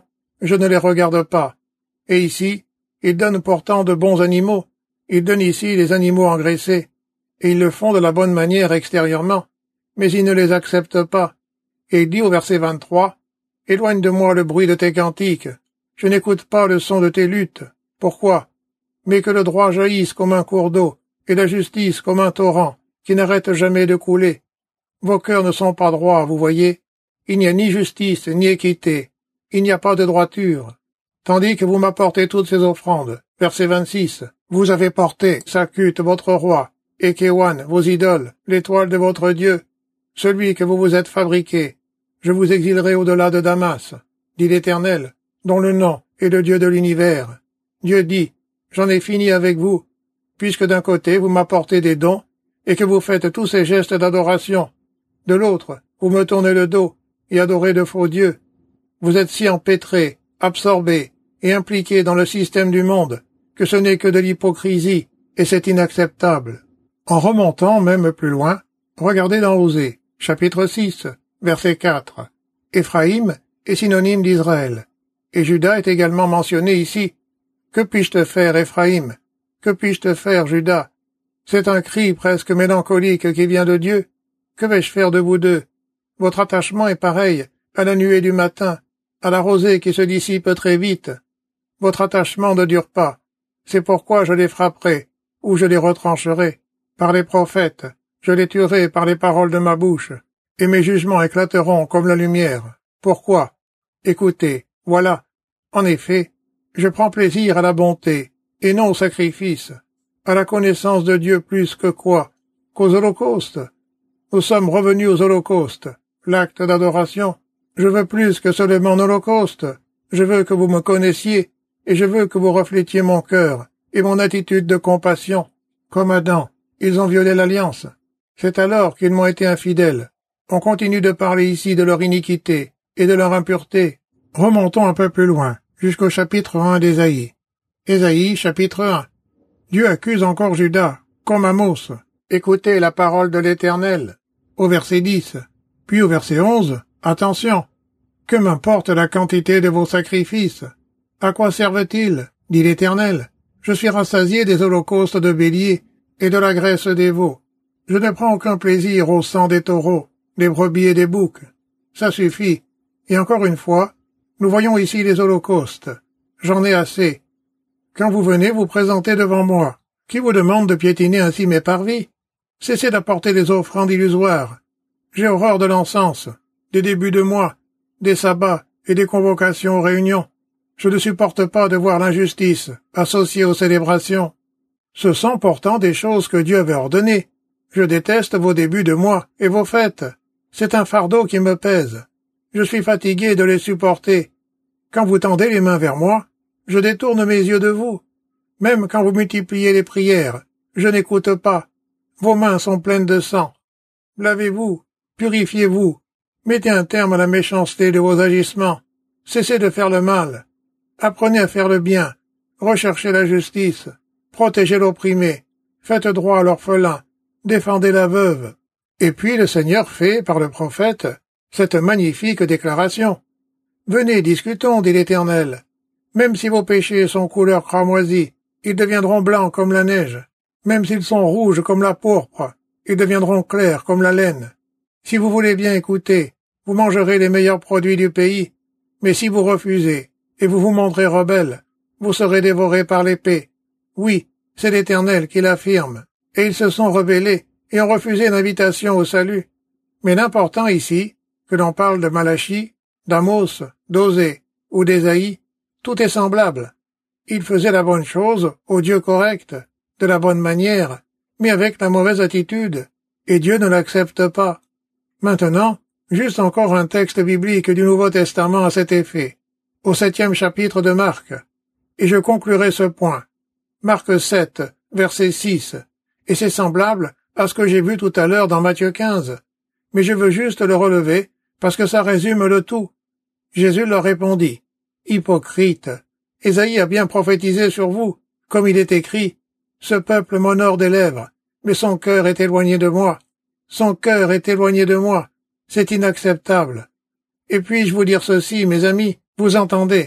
je ne les regarde pas. Et ici, ils donnent pourtant de bons animaux. Ils donnent ici les animaux engraissés. Et ils le font de la bonne manière extérieurement. Mais ils ne les acceptent pas. Et il dit au verset vingt-trois, « Éloigne de moi le bruit de tes cantiques. Je n'écoute pas le son de tes luttes. Pourquoi? Mais que le droit jaillisse comme un cours d'eau, et la justice comme un torrent, qui n'arrête jamais de couler. Vos cœurs ne sont pas droits, vous voyez. Il n'y a ni justice, ni équité. Il n'y a pas de droiture. Tandis que vous m'apportez toutes ces offrandes. Verset vingt-six. Vous avez porté Sakut, votre roi, et Kéwan, vos idoles, l'étoile de votre Dieu, celui que vous vous êtes fabriqué. Je vous exilerai au-delà de Damas, dit l'Éternel, dont le nom est le Dieu de l'univers. Dieu dit, j'en ai fini avec vous, puisque d'un côté vous m'apportez des dons, et que vous faites tous ces gestes d'adoration. De l'autre, vous me tournez le dos, et adorez de faux dieux. Vous êtes si empêtrés, absorbés, et impliqués dans le système du monde, que ce n'est que de l'hypocrisie, et c'est inacceptable. En remontant même plus loin, regardez dans Osée, chapitre six, verset quatre. Éphraïm est synonyme d'Israël, et Juda est également mentionné ici. Que puis-je te faire, Éphraïm? Que puis-je te faire, Juda? C'est un cri presque mélancolique qui vient de Dieu. Que vais-je faire de vous deux? Votre attachement est pareil à la nuée du matin, à la rosée qui se dissipe très vite. Votre attachement ne dure pas. C'est pourquoi je les frapperai, ou je les retrancherai, par les prophètes, je les tuerai par les paroles de ma bouche, et mes jugements éclateront comme la lumière. Pourquoi? Écoutez, voilà. En effet, je prends plaisir à la bonté, et non au sacrifice, à la connaissance de Dieu plus que quoi? Qu'aux holocaustes. Nous sommes revenus aux holocaustes, l'acte d'adoration. Je veux plus que seulement un holocauste. Je veux que vous me connaissiez, et je veux que vous reflétiez mon cœur, et mon attitude de compassion. Comme Adam, ils ont violé l'alliance. C'est alors qu'ils m'ont été infidèles. On continue de parler ici de leur iniquité et de leur impureté. Remontons un peu plus loin, jusqu'au chapitre un d'Ésaïe. Ésaïe, chapitre un. Dieu accuse encore Juda, comme Amos. Écoutez la parole de l'Éternel. Au verset dix. Puis au verset onze, attention. Que m'importe la quantité de vos sacrifices? À quoi servent-ils? Dit l'Éternel. Je suis rassasié des holocaustes de béliers et de la graisse des veaux. Je ne prends aucun plaisir au sang des taureaux, des brebis et des boucs. Ça suffit. Et encore une fois, nous voyons ici les holocaustes. J'en ai assez. Quand vous venez vous présenter devant moi, qui vous demande de piétiner ainsi mes parvis? Cessez d'apporter des offrandes illusoires. J'ai horreur de l'encens, des débuts de mois, des sabbats et des convocations aux réunions. Je ne supporte pas de voir l'injustice associée aux célébrations. Ce sont pourtant des choses que Dieu avait ordonnées. Je déteste vos débuts de mois et vos fêtes. C'est un fardeau qui me pèse. Je suis fatigué de les supporter. Quand vous tendez les mains vers moi, je détourne mes yeux de vous. Même quand vous multipliez les prières, je n'écoute pas. Vos mains sont pleines de sang. Lavez-vous, purifiez-vous, mettez un terme à la méchanceté de vos agissements. Cessez de faire le mal. Apprenez à faire le bien. Recherchez la justice. Protégez l'opprimé. Faites droit à l'orphelin. Défendez la veuve. Et puis le Seigneur fait, par le prophète, cette magnifique déclaration. Venez, discutons, dit l'Éternel. Même si vos péchés sont couleur cramoisie, ils deviendront blancs comme la neige. Même s'ils sont rouges comme la pourpre, ils deviendront clairs comme la laine. Si vous voulez bien écouter, vous mangerez les meilleurs produits du pays. Mais si vous refusez, et vous vous montrez rebelle, vous serez dévorés par l'épée. Oui, c'est l'Éternel qui l'affirme. Et ils se sont rebellés et ont refusé l'invitation au salut. Mais l'important ici, que l'on parle de Malachie, d'Amos, d'Osée ou d'Ésaïe, tout est semblable. Ils faisaient la bonne chose au Dieu correct, de la bonne manière, mais avec la mauvaise attitude, et Dieu ne l'accepte pas. Maintenant, juste encore un texte biblique du Nouveau Testament à cet effet, au septième chapitre de Marc, et je conclurai ce point. Marc sept, verset six, et c'est semblable à ce que j'ai vu tout à l'heure dans Matthieu quinze, mais je veux juste le relever parce que ça résume le tout. Jésus leur répondit, « Hypocrite, Ésaïe a bien prophétisé sur vous, comme il est écrit, « Ce peuple m'honore des lèvres, mais son cœur est éloigné de moi. Son cœur est éloigné de moi. C'est inacceptable. Et puis-je vous dire ceci, mes amis, vous entendez,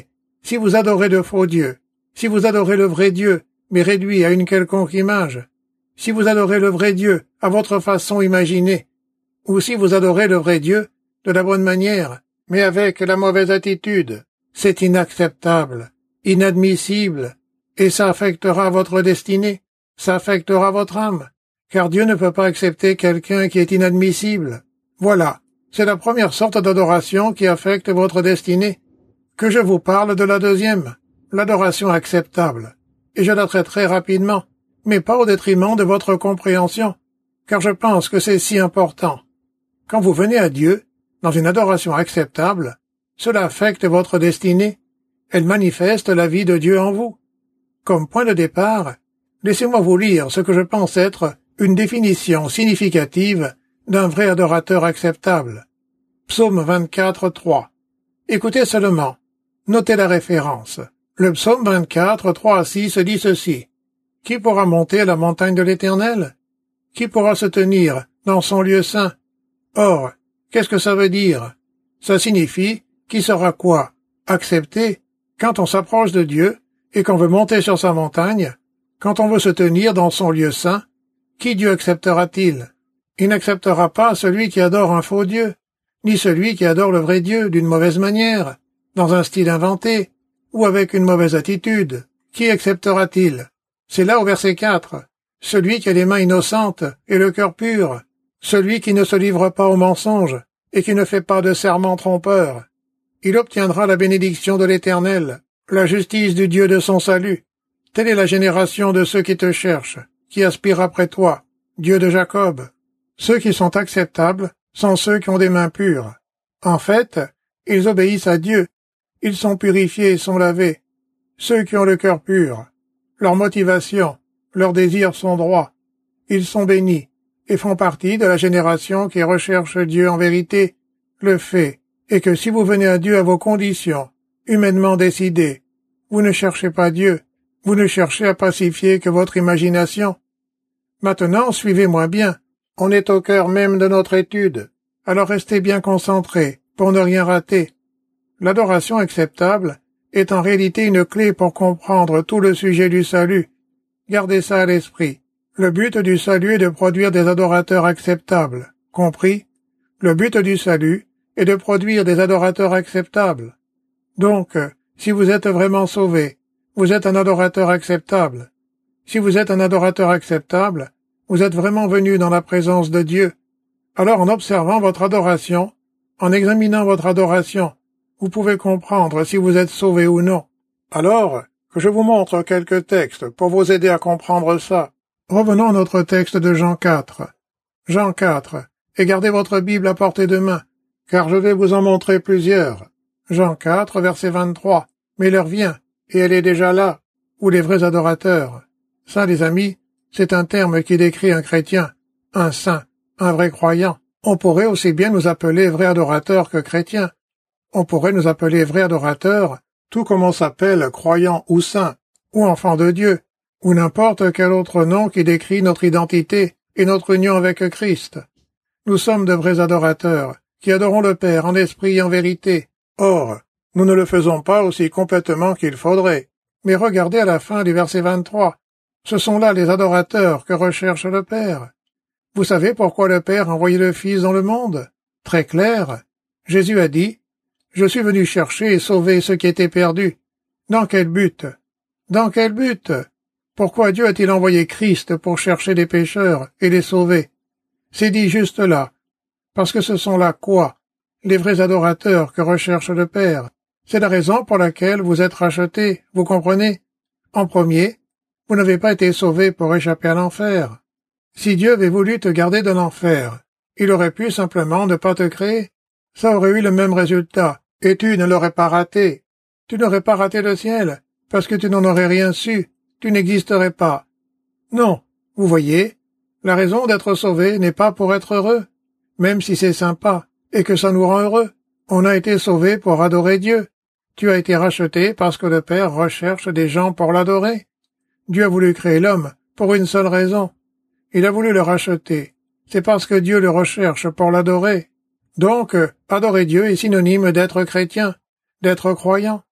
Si vous adorez de faux dieux, si vous adorez le vrai Dieu, mais réduit à une quelconque image, si vous adorez le vrai Dieu à votre façon imaginée, ou si vous adorez le vrai Dieu de la bonne manière, mais avec la mauvaise attitude, c'est inacceptable, inadmissible, et ça affectera votre destinée, ça affectera votre âme, car Dieu ne peut pas accepter quelqu'un qui est inadmissible. Voilà, c'est la première sorte d'adoration qui affecte votre destinée. Que je vous parle de la deuxième, l'adoration acceptable, et je la traiterai rapidement, mais pas au détriment de votre compréhension, car je pense que c'est si important. Quand vous venez à Dieu, dans une adoration acceptable, cela affecte votre destinée, elle manifeste la vie de Dieu en vous. Comme point de départ, laissez-moi vous lire ce que je pense être une définition significative d'un vrai adorateur acceptable. Psaume vingt-quatre, trois. Écoutez seulement. Notez la référence. Le psaume vingt-quatre, trois à six dit ceci. Qui pourra monter à la montagne de l'Éternel? Qui pourra se tenir dans son lieu saint? Or, qu'est-ce que ça veut dire? Ça signifie qui sera quoi? Accepté quand on s'approche de Dieu et qu'on veut monter sur sa montagne, quand on veut se tenir dans son lieu saint, qui Dieu acceptera-t-il? Il n'acceptera pas celui qui adore un faux Dieu, ni celui qui adore le vrai Dieu d'une mauvaise manière, dans un style inventé, ou avec une mauvaise attitude. Qui acceptera-t-il? C'est là au verset quatre. Celui qui a les mains innocentes et le cœur pur, celui qui ne se livre pas au mensonge et qui ne fait pas de serment trompeur. Il obtiendra la bénédiction de l'Éternel, la justice du Dieu de son salut. Telle est la génération de ceux qui te cherchent, qui aspirent après toi, Dieu de Jacob. Ceux qui sont acceptables sont ceux qui ont des mains pures. En fait, ils obéissent à Dieu. Ils sont purifiés et sont lavés. Ceux qui ont le cœur pur, leur motivation, leurs désirs sont droits. Ils sont bénis et font partie de la génération qui recherche Dieu en vérité. Le fait est que si vous venez à Dieu à vos conditions, humainement décidées, vous ne cherchez pas Dieu, vous ne cherchez à pacifier que votre imagination. Maintenant, suivez-moi bien. On est au cœur même de notre étude, alors restez bien concentrés pour ne rien rater. L'adoration acceptable est en réalité une clé pour comprendre tout le sujet du salut. Gardez ça à l'esprit. Le but du salut est de produire des adorateurs acceptables. Compris? Le but du salut est de produire des adorateurs acceptables. Donc, si vous êtes vraiment sauvé, vous êtes un adorateur acceptable. Si vous êtes un adorateur acceptable, vous êtes vraiment venu dans la présence de Dieu. Alors, en observant votre adoration, en examinant votre adoration, vous pouvez comprendre si vous êtes sauvé ou non. Alors, que je vous montre quelques textes pour vous aider à comprendre ça. Revenons à notre texte de Jean quatre. Jean quatre. Et gardez votre Bible à portée de main, car je vais vous en montrer plusieurs. Jean quatre, verset vingt-trois. Mais l'heure vient, et elle est déjà là, où les vrais adorateurs. Ça, les amis, c'est un terme qui décrit un chrétien, un saint, un vrai croyant. On pourrait aussi bien nous appeler vrais adorateurs que chrétiens. On pourrait nous appeler vrais adorateurs, tout comme on s'appelle croyant ou saint, ou enfant de Dieu, ou n'importe quel autre nom qui décrit notre identité et notre union avec Christ. Nous sommes de vrais adorateurs, qui adorons le Père en esprit et en vérité. Or, nous ne le faisons pas aussi complètement qu'il faudrait. Mais regardez à la fin du verset vingt-trois. Ce sont là les adorateurs que recherche le Père. Vous savez pourquoi le Père a envoyé le Fils dans le monde? Très clair. Jésus a dit, « Je suis venu chercher et sauver ceux qui étaient perdus. » Dans quel but? Dans quel but? Pourquoi Dieu a-t-il envoyé Christ pour chercher les pécheurs et les sauver? C'est dit juste là. Parce que ce sont là quoi? Les vrais adorateurs que recherche le Père. C'est la raison pour laquelle vous êtes rachetés, vous comprenez? En premier, vous n'avez pas été sauvé pour échapper à l'enfer. Si Dieu avait voulu te garder de l'enfer, il aurait pu simplement ne pas te créer. Ça aurait eu le même résultat, et tu ne l'aurais pas raté. Tu n'aurais pas raté le ciel, parce que tu n'en aurais rien su. Tu n'existerais pas. Non, vous voyez, la raison d'être sauvé n'est pas pour être heureux, même si c'est sympa, et que ça nous rend heureux. On a été sauvé pour adorer Dieu. Tu as été racheté parce que le Père recherche des gens pour l'adorer. Dieu a voulu créer l'homme pour une seule raison. Il a voulu le racheter. C'est parce que Dieu le recherche pour l'adorer. Donc, adorer Dieu est synonyme d'être chrétien, d'être croyant.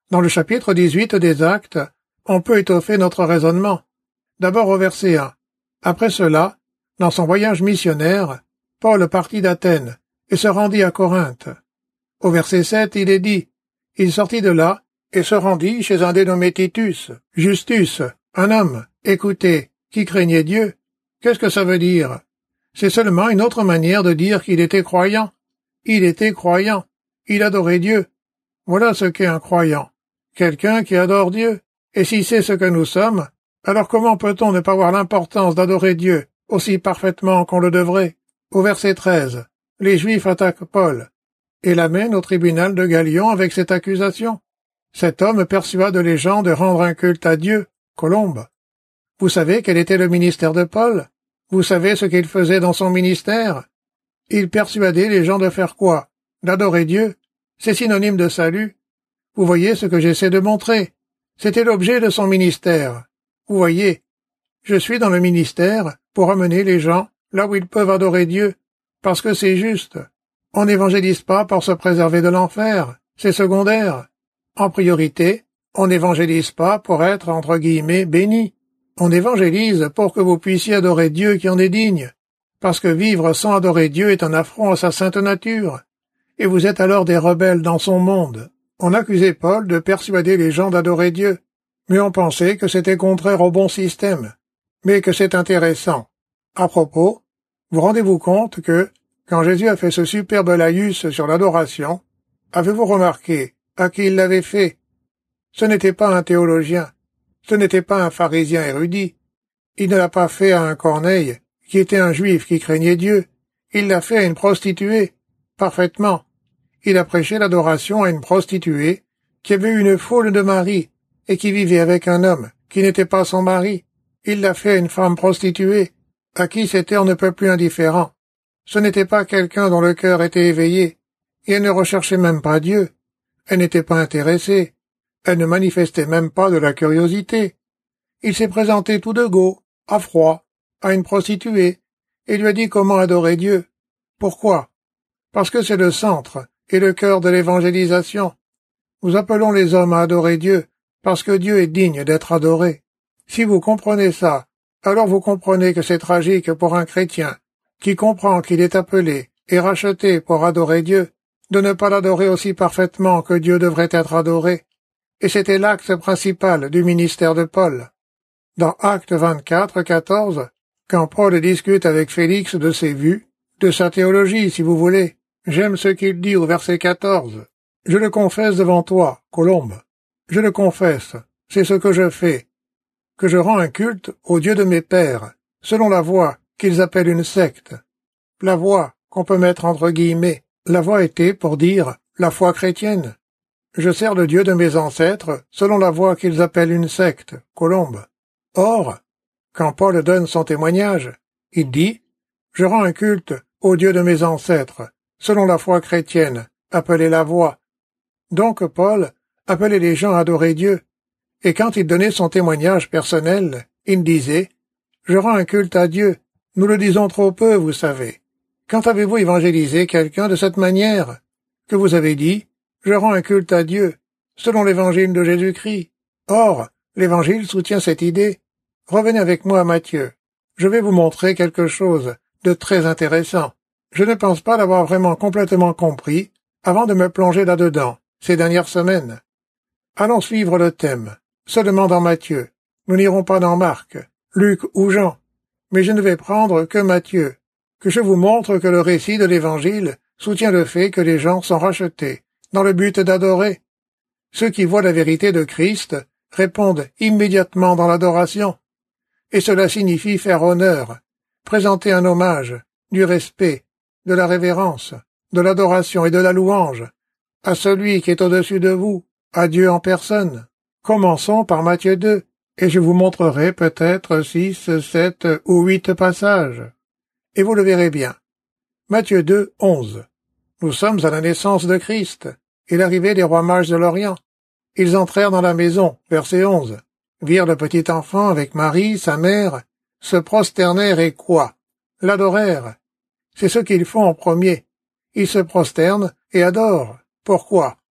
Dans le chapitre dix-huit des Actes, on peut étoffer notre raisonnement. D'abord au verset un. Après cela, dans son voyage missionnaire, Paul partit d'Athènes et se rendit à Corinthe. Au verset sept, il est dit, « Il sortit de là et se rendit chez un dénommé Titus, Justus, un homme, écoutez, qui craignait Dieu. » Qu'est-ce que ça veut dire? C'est seulement une autre manière de dire qu'il était croyant. Il était croyant. Il adorait Dieu. Voilà ce qu'est un croyant. Quelqu'un qui adore Dieu. Et si c'est ce que nous sommes, alors comment peut-on ne pas voir l'importance d'adorer Dieu aussi parfaitement qu'on le devrait? Au verset treize, les Juifs attaquent Paul et l'amènent au tribunal de Galion avec cette accusation. Cet homme persuade les gens de rendre un culte à Dieu, Colombe. Vous savez quel était le ministère de Paul? Vous savez ce qu'il faisait dans son ministère? Il persuadait les gens de faire quoi? D'adorer Dieu. C'est synonyme de salut. Vous voyez ce que j'essaie de montrer. C'était l'objet de son ministère. Vous voyez, je suis dans le ministère pour amener les gens là où ils peuvent adorer Dieu, parce que c'est juste. On n'évangélise pas pour se préserver de l'enfer, c'est secondaire. En priorité, on n'évangélise pas pour être, entre guillemets, béni. On évangélise pour que vous puissiez adorer Dieu qui en est digne, parce que vivre sans adorer Dieu est un affront à sa sainte nature, et vous êtes alors des rebelles dans son monde. On accusait Paul de persuader les gens d'adorer Dieu, mais on pensait que c'était contraire au bon système, mais que c'est intéressant. À propos, vous rendez-vous compte que, quand Jésus a fait ce superbe laïus sur l'adoration, avez-vous remarqué à qui il l'avait fait? Ce n'était pas un théologien, ce n'était pas un pharisien érudit. Il ne l'a pas fait à un Corneille, qui était un juif qui craignait Dieu. Il l'a fait à une prostituée, parfaitement. Il a prêché l'adoration à une prostituée qui avait eu une foule de maris et qui vivait avec un homme qui n'était pas son mari. Il l'a fait à une femme prostituée, à qui c'était on ne peut plus indifférent. Ce n'était pas quelqu'un dont le cœur était éveillé, et elle ne recherchait même pas Dieu. Elle n'était pas intéressée. Elle ne manifestait même pas de la curiosité. Il s'est présenté tout de go, à froid, à une prostituée, et lui a dit comment adorer Dieu. Pourquoi? Parce que c'est le centre et le cœur de l'évangélisation. Nous appelons les hommes à adorer Dieu, parce que Dieu est digne d'être adoré. Si vous comprenez ça, alors vous comprenez que c'est tragique pour un chrétien, qui comprend qu'il est appelé et racheté pour adorer Dieu, de ne pas l'adorer aussi parfaitement que Dieu devrait être adoré. Et c'était l'acte principal du ministère de Paul. Dans Actes vingt-quatre, quatorze, quand Paul discute avec Félix de ses vues, de sa théologie, si vous voulez, j'aime ce qu'il dit au verset quatorze. « Je le confesse devant toi, Colombe. Je le confesse, c'est ce que je fais, que je rends un culte au Dieu de mes pères, selon la voie qu'ils appellent une secte. » La voie qu'on peut mettre entre guillemets, la voie était pour dire la foi chrétienne. Je sers le Dieu de mes ancêtres selon la voie qu'ils appellent une secte, Colombe. Or, quand Paul donne son témoignage, il dit « Je rends un culte au Dieu de mes ancêtres, selon la foi chrétienne, appelée la voie. » Donc Paul appelait les gens à adorer Dieu, et quand il donnait son témoignage personnel, il disait « Je rends un culte à Dieu. » Nous le disons trop peu, vous savez. Quand avez-vous évangélisé quelqu'un de cette manière? Que vous avez dit « Je rends un culte à Dieu, selon l'évangile de Jésus-Christ. » Or, l'évangile soutient cette idée. Revenez avec moi à Matthieu. Je vais vous montrer quelque chose de très intéressant. Je ne pense pas l'avoir vraiment complètement compris avant de me plonger là-dedans, ces dernières semaines. Allons suivre le thème, seulement dans Matthieu. Nous n'irons pas dans Marc, Luc ou Jean, mais je ne vais prendre que Matthieu, que je vous montre que le récit de l'Évangile soutient le fait que les gens sont rachetés, dans le but d'adorer. Ceux qui voient la vérité de Christ répondent immédiatement dans l'adoration, et cela signifie faire honneur, présenter un hommage, du respect, de la révérence, de l'adoration et de la louange, à celui qui est au-dessus de vous, à Dieu en personne. Commençons par Matthieu deux, et je vous montrerai peut-être six, sept ou huit passages. Et vous le verrez bien. Matthieu deux, onze. Nous sommes à la naissance de Christ, et l'arrivée des rois mages de l'Orient. Ils entrèrent dans la maison, verset onze, virent le petit enfant avec Marie, sa mère, se prosternèrent et quoi? L'adorèrent. C'est ce qu'ils font en premier. Ils se prosternent et adorent. Pourquoi?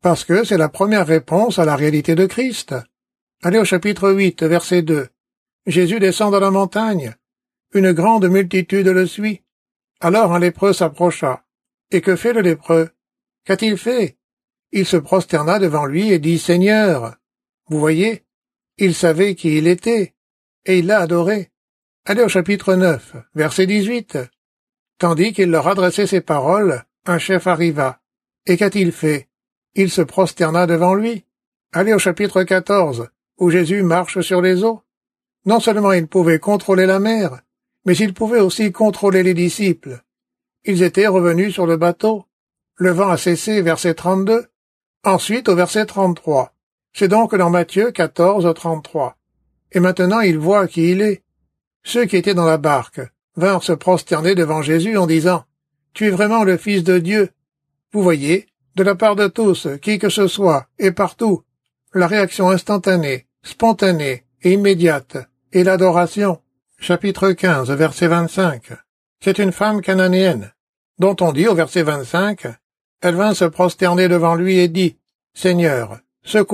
Parce que c'est la première réponse à la réalité de Christ. Allez au chapitre huit, verset deux. Jésus descend dans la montagne. Une grande multitude le suit. Alors un lépreux s'approcha. Et que fait le lépreux? Qu'a-t-il fait? Il se prosterna devant lui et dit « Seigneur ». Vous voyez, il savait qui il était, et il l'a adoré. Allez au chapitre neuf, verset dix-huit. Tandis qu'il leur adressait ces paroles, un chef arriva. Et qu'a-t-il fait? Il se prosterna devant lui. Allez au chapitre quatorze, où Jésus marche sur les eaux. Non seulement il pouvait contrôler la mer, mais il pouvait aussi contrôler les disciples. Ils étaient revenus sur le bateau. Le vent a cessé, verset trente-deux. Ensuite, au verset trente-trois. C'est donc dans Matthieu quatorze, trente-trois. Et maintenant il voit qui il est. Ceux qui étaient dans la barque vinrent se prosterner devant Jésus en disant « Tu es vraiment le Fils de Dieu ». Vous voyez, de la part de tous, qui que ce soit, et partout, la réaction instantanée, spontanée et immédiate est l'adoration. Chapitre quinze, verset vingt-cinq. C'est une femme cananéenne, dont on dit au verset vingt-cinq, elle vint se prosterner devant lui et dit, « Seigneur, secours-moi ».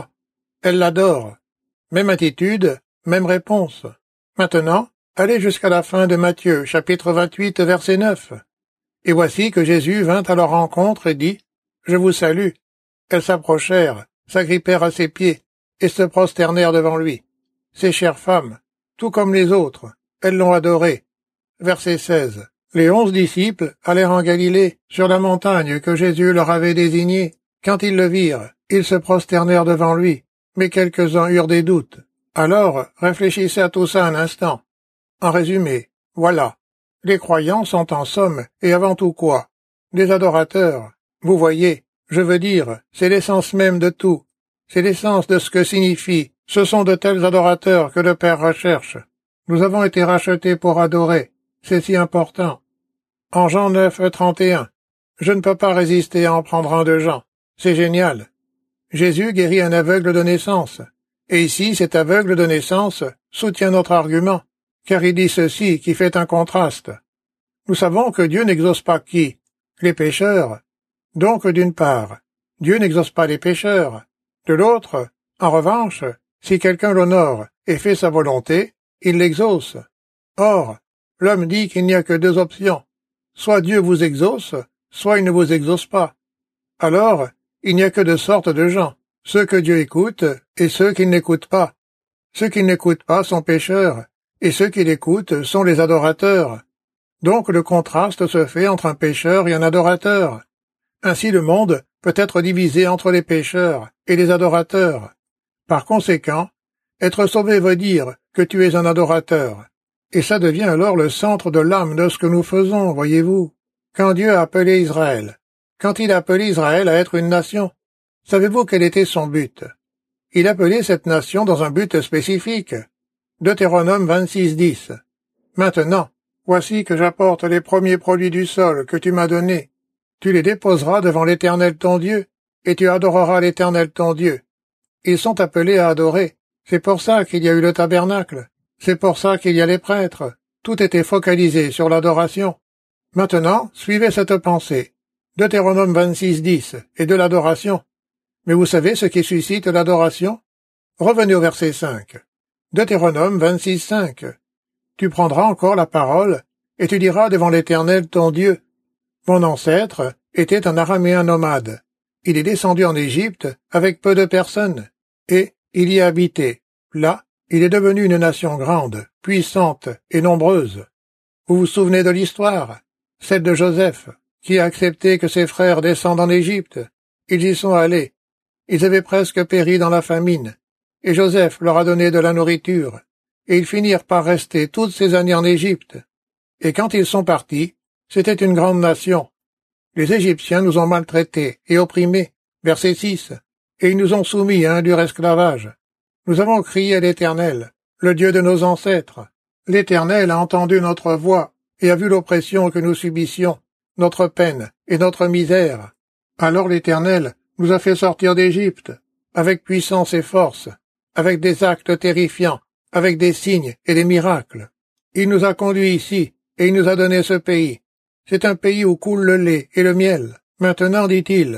Elle l'adore. Même attitude, même réponse. Maintenant, allez jusqu'à la fin de Matthieu, chapitre vingt-huit, verset neuf. Et voici que Jésus vint à leur rencontre et dit, « Je vous salue ». Elles s'approchèrent, s'agrippèrent à ses pieds, et se prosternèrent devant lui. Ces chères femmes, tout comme les autres, elles l'ont adoré. Verset seize. Les onze disciples allèrent en Galilée, sur la montagne que Jésus leur avait désignée. Quand ils le virent, ils se prosternèrent devant lui, mais quelques-uns eurent des doutes. Alors, réfléchissez à tout ça un instant. En résumé, voilà. Les croyants sont en somme, et avant tout quoi? Des adorateurs. Vous voyez, je veux dire, c'est l'essence même de tout. C'est l'essence de ce que signifie. Ce sont de tels adorateurs que le Père recherche. Nous avons été rachetés pour adorer. C'est si important. En Jean neuf, trente et un. Je ne peux pas résister à en prendre un de Jean. C'est génial. Jésus guérit un aveugle de naissance. Et ici, cet aveugle de naissance soutient notre argument, car il dit ceci qui fait un contraste. Nous savons que Dieu n'exauce pas qui? Les pécheurs. Donc, d'une part, Dieu n'exauce pas les pécheurs. De l'autre, en revanche, si quelqu'un l'honore et fait sa volonté, il l'exauce. Or, l'homme dit qu'il n'y a que deux options. Soit Dieu vous exauce, soit il ne vous exauce pas. Alors, il n'y a que deux sortes de gens, ceux que Dieu écoute et ceux qu'il n'écoute pas. Ceux qui n'écoutent pas sont pécheurs, et ceux qui l'écoutent sont les adorateurs. Donc le contraste se fait entre un pécheur et un adorateur. Ainsi le monde peut être divisé entre les pécheurs et les adorateurs. Par conséquent, être sauvé veut dire que tu es un adorateur. Et ça devient alors le centre de l'âme de ce que nous faisons, voyez-vous. Quand Dieu a appelé Israël, quand il a appelé Israël à être une nation, savez-vous quel était son but? Il appelait cette nation dans un but spécifique. Deutéronome vingt-six, dix. Maintenant, voici que j'apporte les premiers produits du sol que tu m'as donnés. Tu les déposeras devant l'Éternel ton Dieu, et tu adoreras l'Éternel ton Dieu. Ils sont appelés à adorer. C'est pour ça qu'il y a eu le tabernacle. C'est pour ça qu'il y a les prêtres. Tout était focalisé sur l'adoration. Maintenant, suivez cette pensée. Deutéronome vingt-six, dix, et de l'adoration. Mais vous savez ce qui suscite l'adoration? Revenez au verset cinq. Deutéronome vingt-six, cinq. Tu prendras encore la parole, et tu diras devant l'Éternel ton Dieu. Mon ancêtre était un araméen nomade. Il est descendu en Égypte avec peu de personnes, et il y a habité. Là, il est devenu une nation grande, puissante et nombreuse. Vous vous souvenez de l'histoire, celle de Joseph, qui a accepté que ses frères descendent en Égypte. Ils y sont allés. Ils avaient presque péri dans la famine, et Joseph leur a donné de la nourriture, et ils finirent par rester toutes ces années en Égypte. Et quand ils sont partis, c'était une grande nation. Les Égyptiens nous ont maltraités et opprimés, verset six, et ils nous ont soumis à un dur esclavage. Nous avons crié à l'Éternel, le Dieu de nos ancêtres. L'Éternel a entendu notre voix et a vu l'oppression que nous subissions, notre peine et notre misère. Alors l'Éternel nous a fait sortir d'Égypte, avec puissance et force, avec des actes terrifiants, avec des signes et des miracles. Il nous a conduits ici, et il nous a donné ce pays. C'est un pays où coule le lait et le miel. Maintenant, dit-il,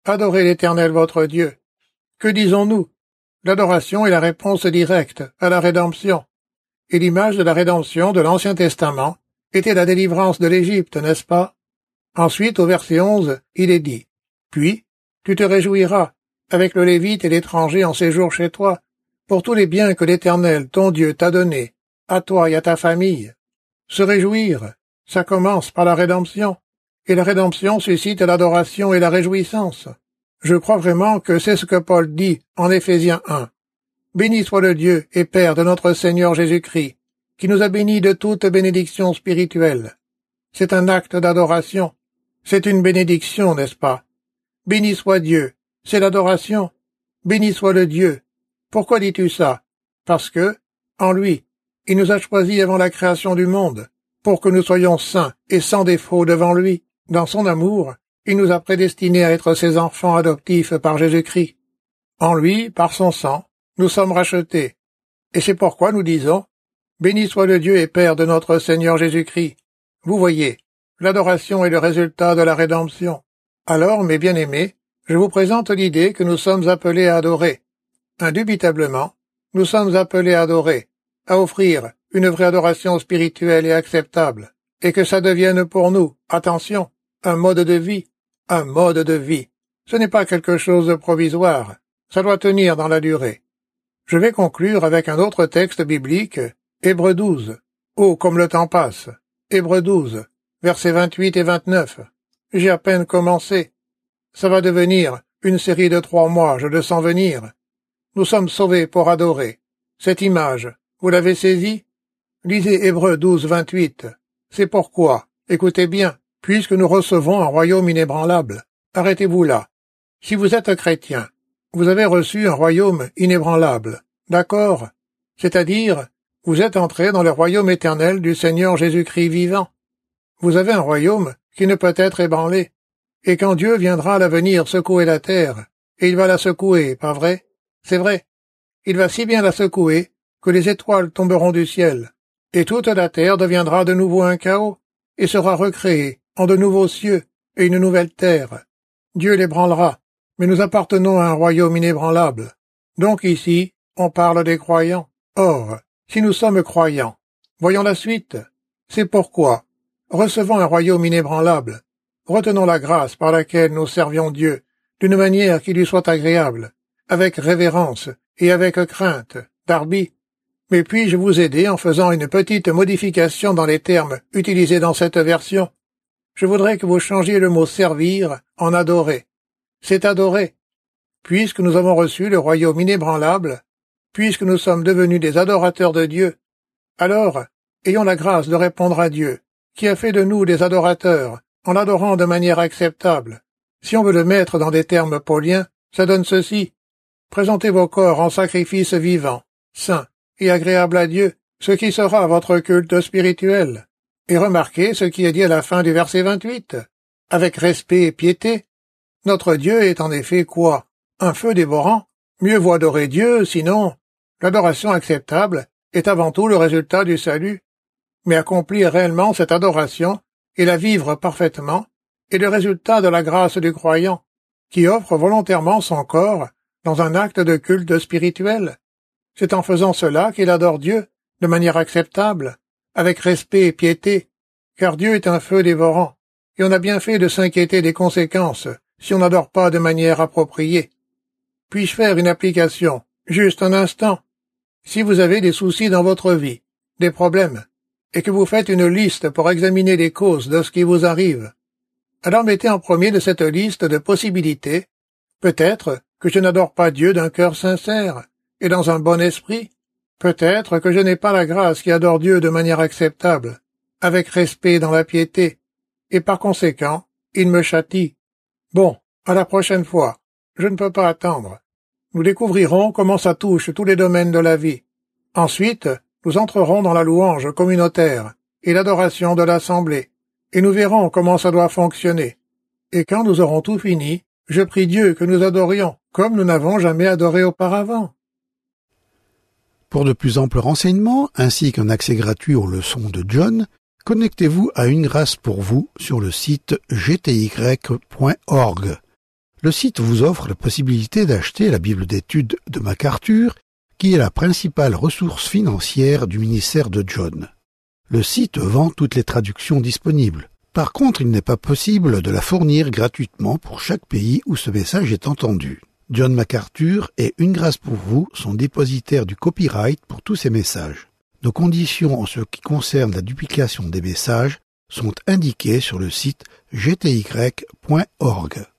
Adorez l'Éternel votre Dieu. Que disons-nous? L'adoration est la réponse directe à la rédemption. Et l'image de la rédemption de l'Ancien Testament était la délivrance de l'Égypte, n'est-ce pas? Ensuite, au verset onze, il est dit, « Puis, tu te réjouiras avec le Lévite et l'étranger en séjour chez toi, pour tous les biens que l'Éternel, ton Dieu, t'a donnés, à toi et à ta famille. » Se réjouir, ça commence par la rédemption, et la rédemption suscite l'adoration et la réjouissance. Je crois vraiment que c'est ce que Paul dit en Éphésiens un. « Béni soit le Dieu et Père de notre Seigneur Jésus-Christ, qui nous a bénis de toute bénédiction spirituelle. » C'est un acte d'adoration. C'est une bénédiction, n'est-ce pas? Béni soit Dieu, c'est l'adoration. Béni soit le Dieu. Pourquoi dis-tu ça? Parce que, en lui, il nous a choisis avant la création du monde, pour que nous soyons saints et sans défaut devant lui. Dans son amour, il nous a prédestinés à être ses enfants adoptifs par Jésus-Christ. En lui, par son sang, nous sommes rachetés. Et c'est pourquoi nous disons, « Béni soit le Dieu et Père de notre Seigneur Jésus-Christ. » Vous voyez, l'adoration est le résultat de la rédemption. Alors, mes bien-aimés, je vous présente l'idée que nous sommes appelés à adorer. Indubitablement, nous sommes appelés à adorer, à offrir une vraie adoration spirituelle et acceptable, et que ça devienne pour nous, attention, un mode de vie, un mode de vie. Ce n'est pas quelque chose de provisoire, ça doit tenir dans la durée. Je vais conclure avec un autre texte biblique, Hébreux douze. Oh, comme le temps passe. Hébreux douze, versets vingt-huit et vingt-neuf. J'ai à peine commencé. Ça va devenir une série de trois mois, je le sens venir. Nous sommes sauvés pour adorer. Cette image, vous l'avez saisie? Lisez Hébreux douze, vingt-huit. C'est pourquoi, écoutez bien, puisque nous recevons un royaume inébranlable. Arrêtez-vous là. Si vous êtes chrétien, vous avez reçu un royaume inébranlable. D'accord? C'est-à-dire, vous êtes entré dans le royaume éternel du Seigneur Jésus-Christ vivant. Vous avez un royaume qui ne peut être ébranlé. Et quand Dieu viendra à l'avenir secouer la terre, et il va la secouer, pas vrai? C'est vrai. Il va si bien la secouer que les étoiles tomberont du ciel, et toute la terre deviendra de nouveau un chaos, et sera recréée en de nouveaux cieux et une nouvelle terre. Dieu l'ébranlera, mais nous appartenons à un royaume inébranlable. Donc ici, on parle des croyants. Or, si nous sommes croyants, voyons la suite. C'est pourquoi, recevant un royaume inébranlable, retenons la grâce par laquelle nous servions Dieu, d'une manière qui lui soit agréable, avec révérence et avec crainte. Darby. Mais puis-je vous aider en faisant une petite modification dans les termes utilisés dans cette version? Je voudrais que vous changiez le mot servir en adorer. C'est adorer. Puisque nous avons reçu le royaume inébranlable, puisque nous sommes devenus des adorateurs de Dieu, alors ayons la grâce de répondre à Dieu, qui a fait de nous des adorateurs, en l'adorant de manière acceptable. Si on veut le mettre dans des termes pauliens, ça donne ceci. Présentez vos corps en sacrifice vivant, saint et agréable à Dieu, ce qui sera votre culte spirituel. Et remarquez ce qui est dit à la fin du verset vingt-huit. Avec respect et piété. Notre Dieu est en effet quoi? Un feu dévorant? Mieux vaut adorer Dieu, sinon, l'adoration acceptable est avant tout le résultat du salut. Mais accomplir réellement cette adoration et la vivre parfaitement est le résultat de la grâce du croyant, qui offre volontairement son corps dans un acte de culte spirituel. C'est en faisant cela qu'il adore Dieu de manière acceptable, avec respect et piété, car Dieu est un feu dévorant, et on a bien fait de s'inquiéter des conséquences si on n'adore pas de manière appropriée. Puis-je faire une application, juste un instant? Si vous avez des soucis dans votre vie, des problèmes, et que vous faites une liste pour examiner les causes de ce qui vous arrive, alors mettez en premier de cette liste de possibilités, peut-être que je n'adore pas Dieu d'un cœur sincère et dans un bon esprit, peut-être que je n'ai pas la grâce qui adore Dieu de manière acceptable, avec respect dans la piété, et par conséquent, il me châtie. Bon, à la prochaine fois, je ne peux pas attendre. Nous découvrirons comment ça touche tous les domaines de la vie. Ensuite, nous entrerons dans la louange communautaire et l'adoration de l'assemblée, et nous verrons comment ça doit fonctionner. Et quand nous aurons tout fini, je prie Dieu que nous adorions, comme nous n'avons jamais adoré auparavant. Pour de plus amples renseignements, ainsi qu'un accès gratuit aux leçons de John, connectez-vous à Une Grâce pour vous sur le site g t y point org. Le site vous offre la possibilité d'acheter la Bible d'études de MacArthur, qui est la principale ressource financière du ministère de John. Le site vend toutes les traductions disponibles. Par contre, il n'est pas possible de la fournir gratuitement pour chaque pays où ce message est entendu. John MacArthur et Une grâce pour vous sont dépositaires du copyright pour tous ces messages. Nos conditions en ce qui concerne la duplication des messages sont indiquées sur le site g t y point org.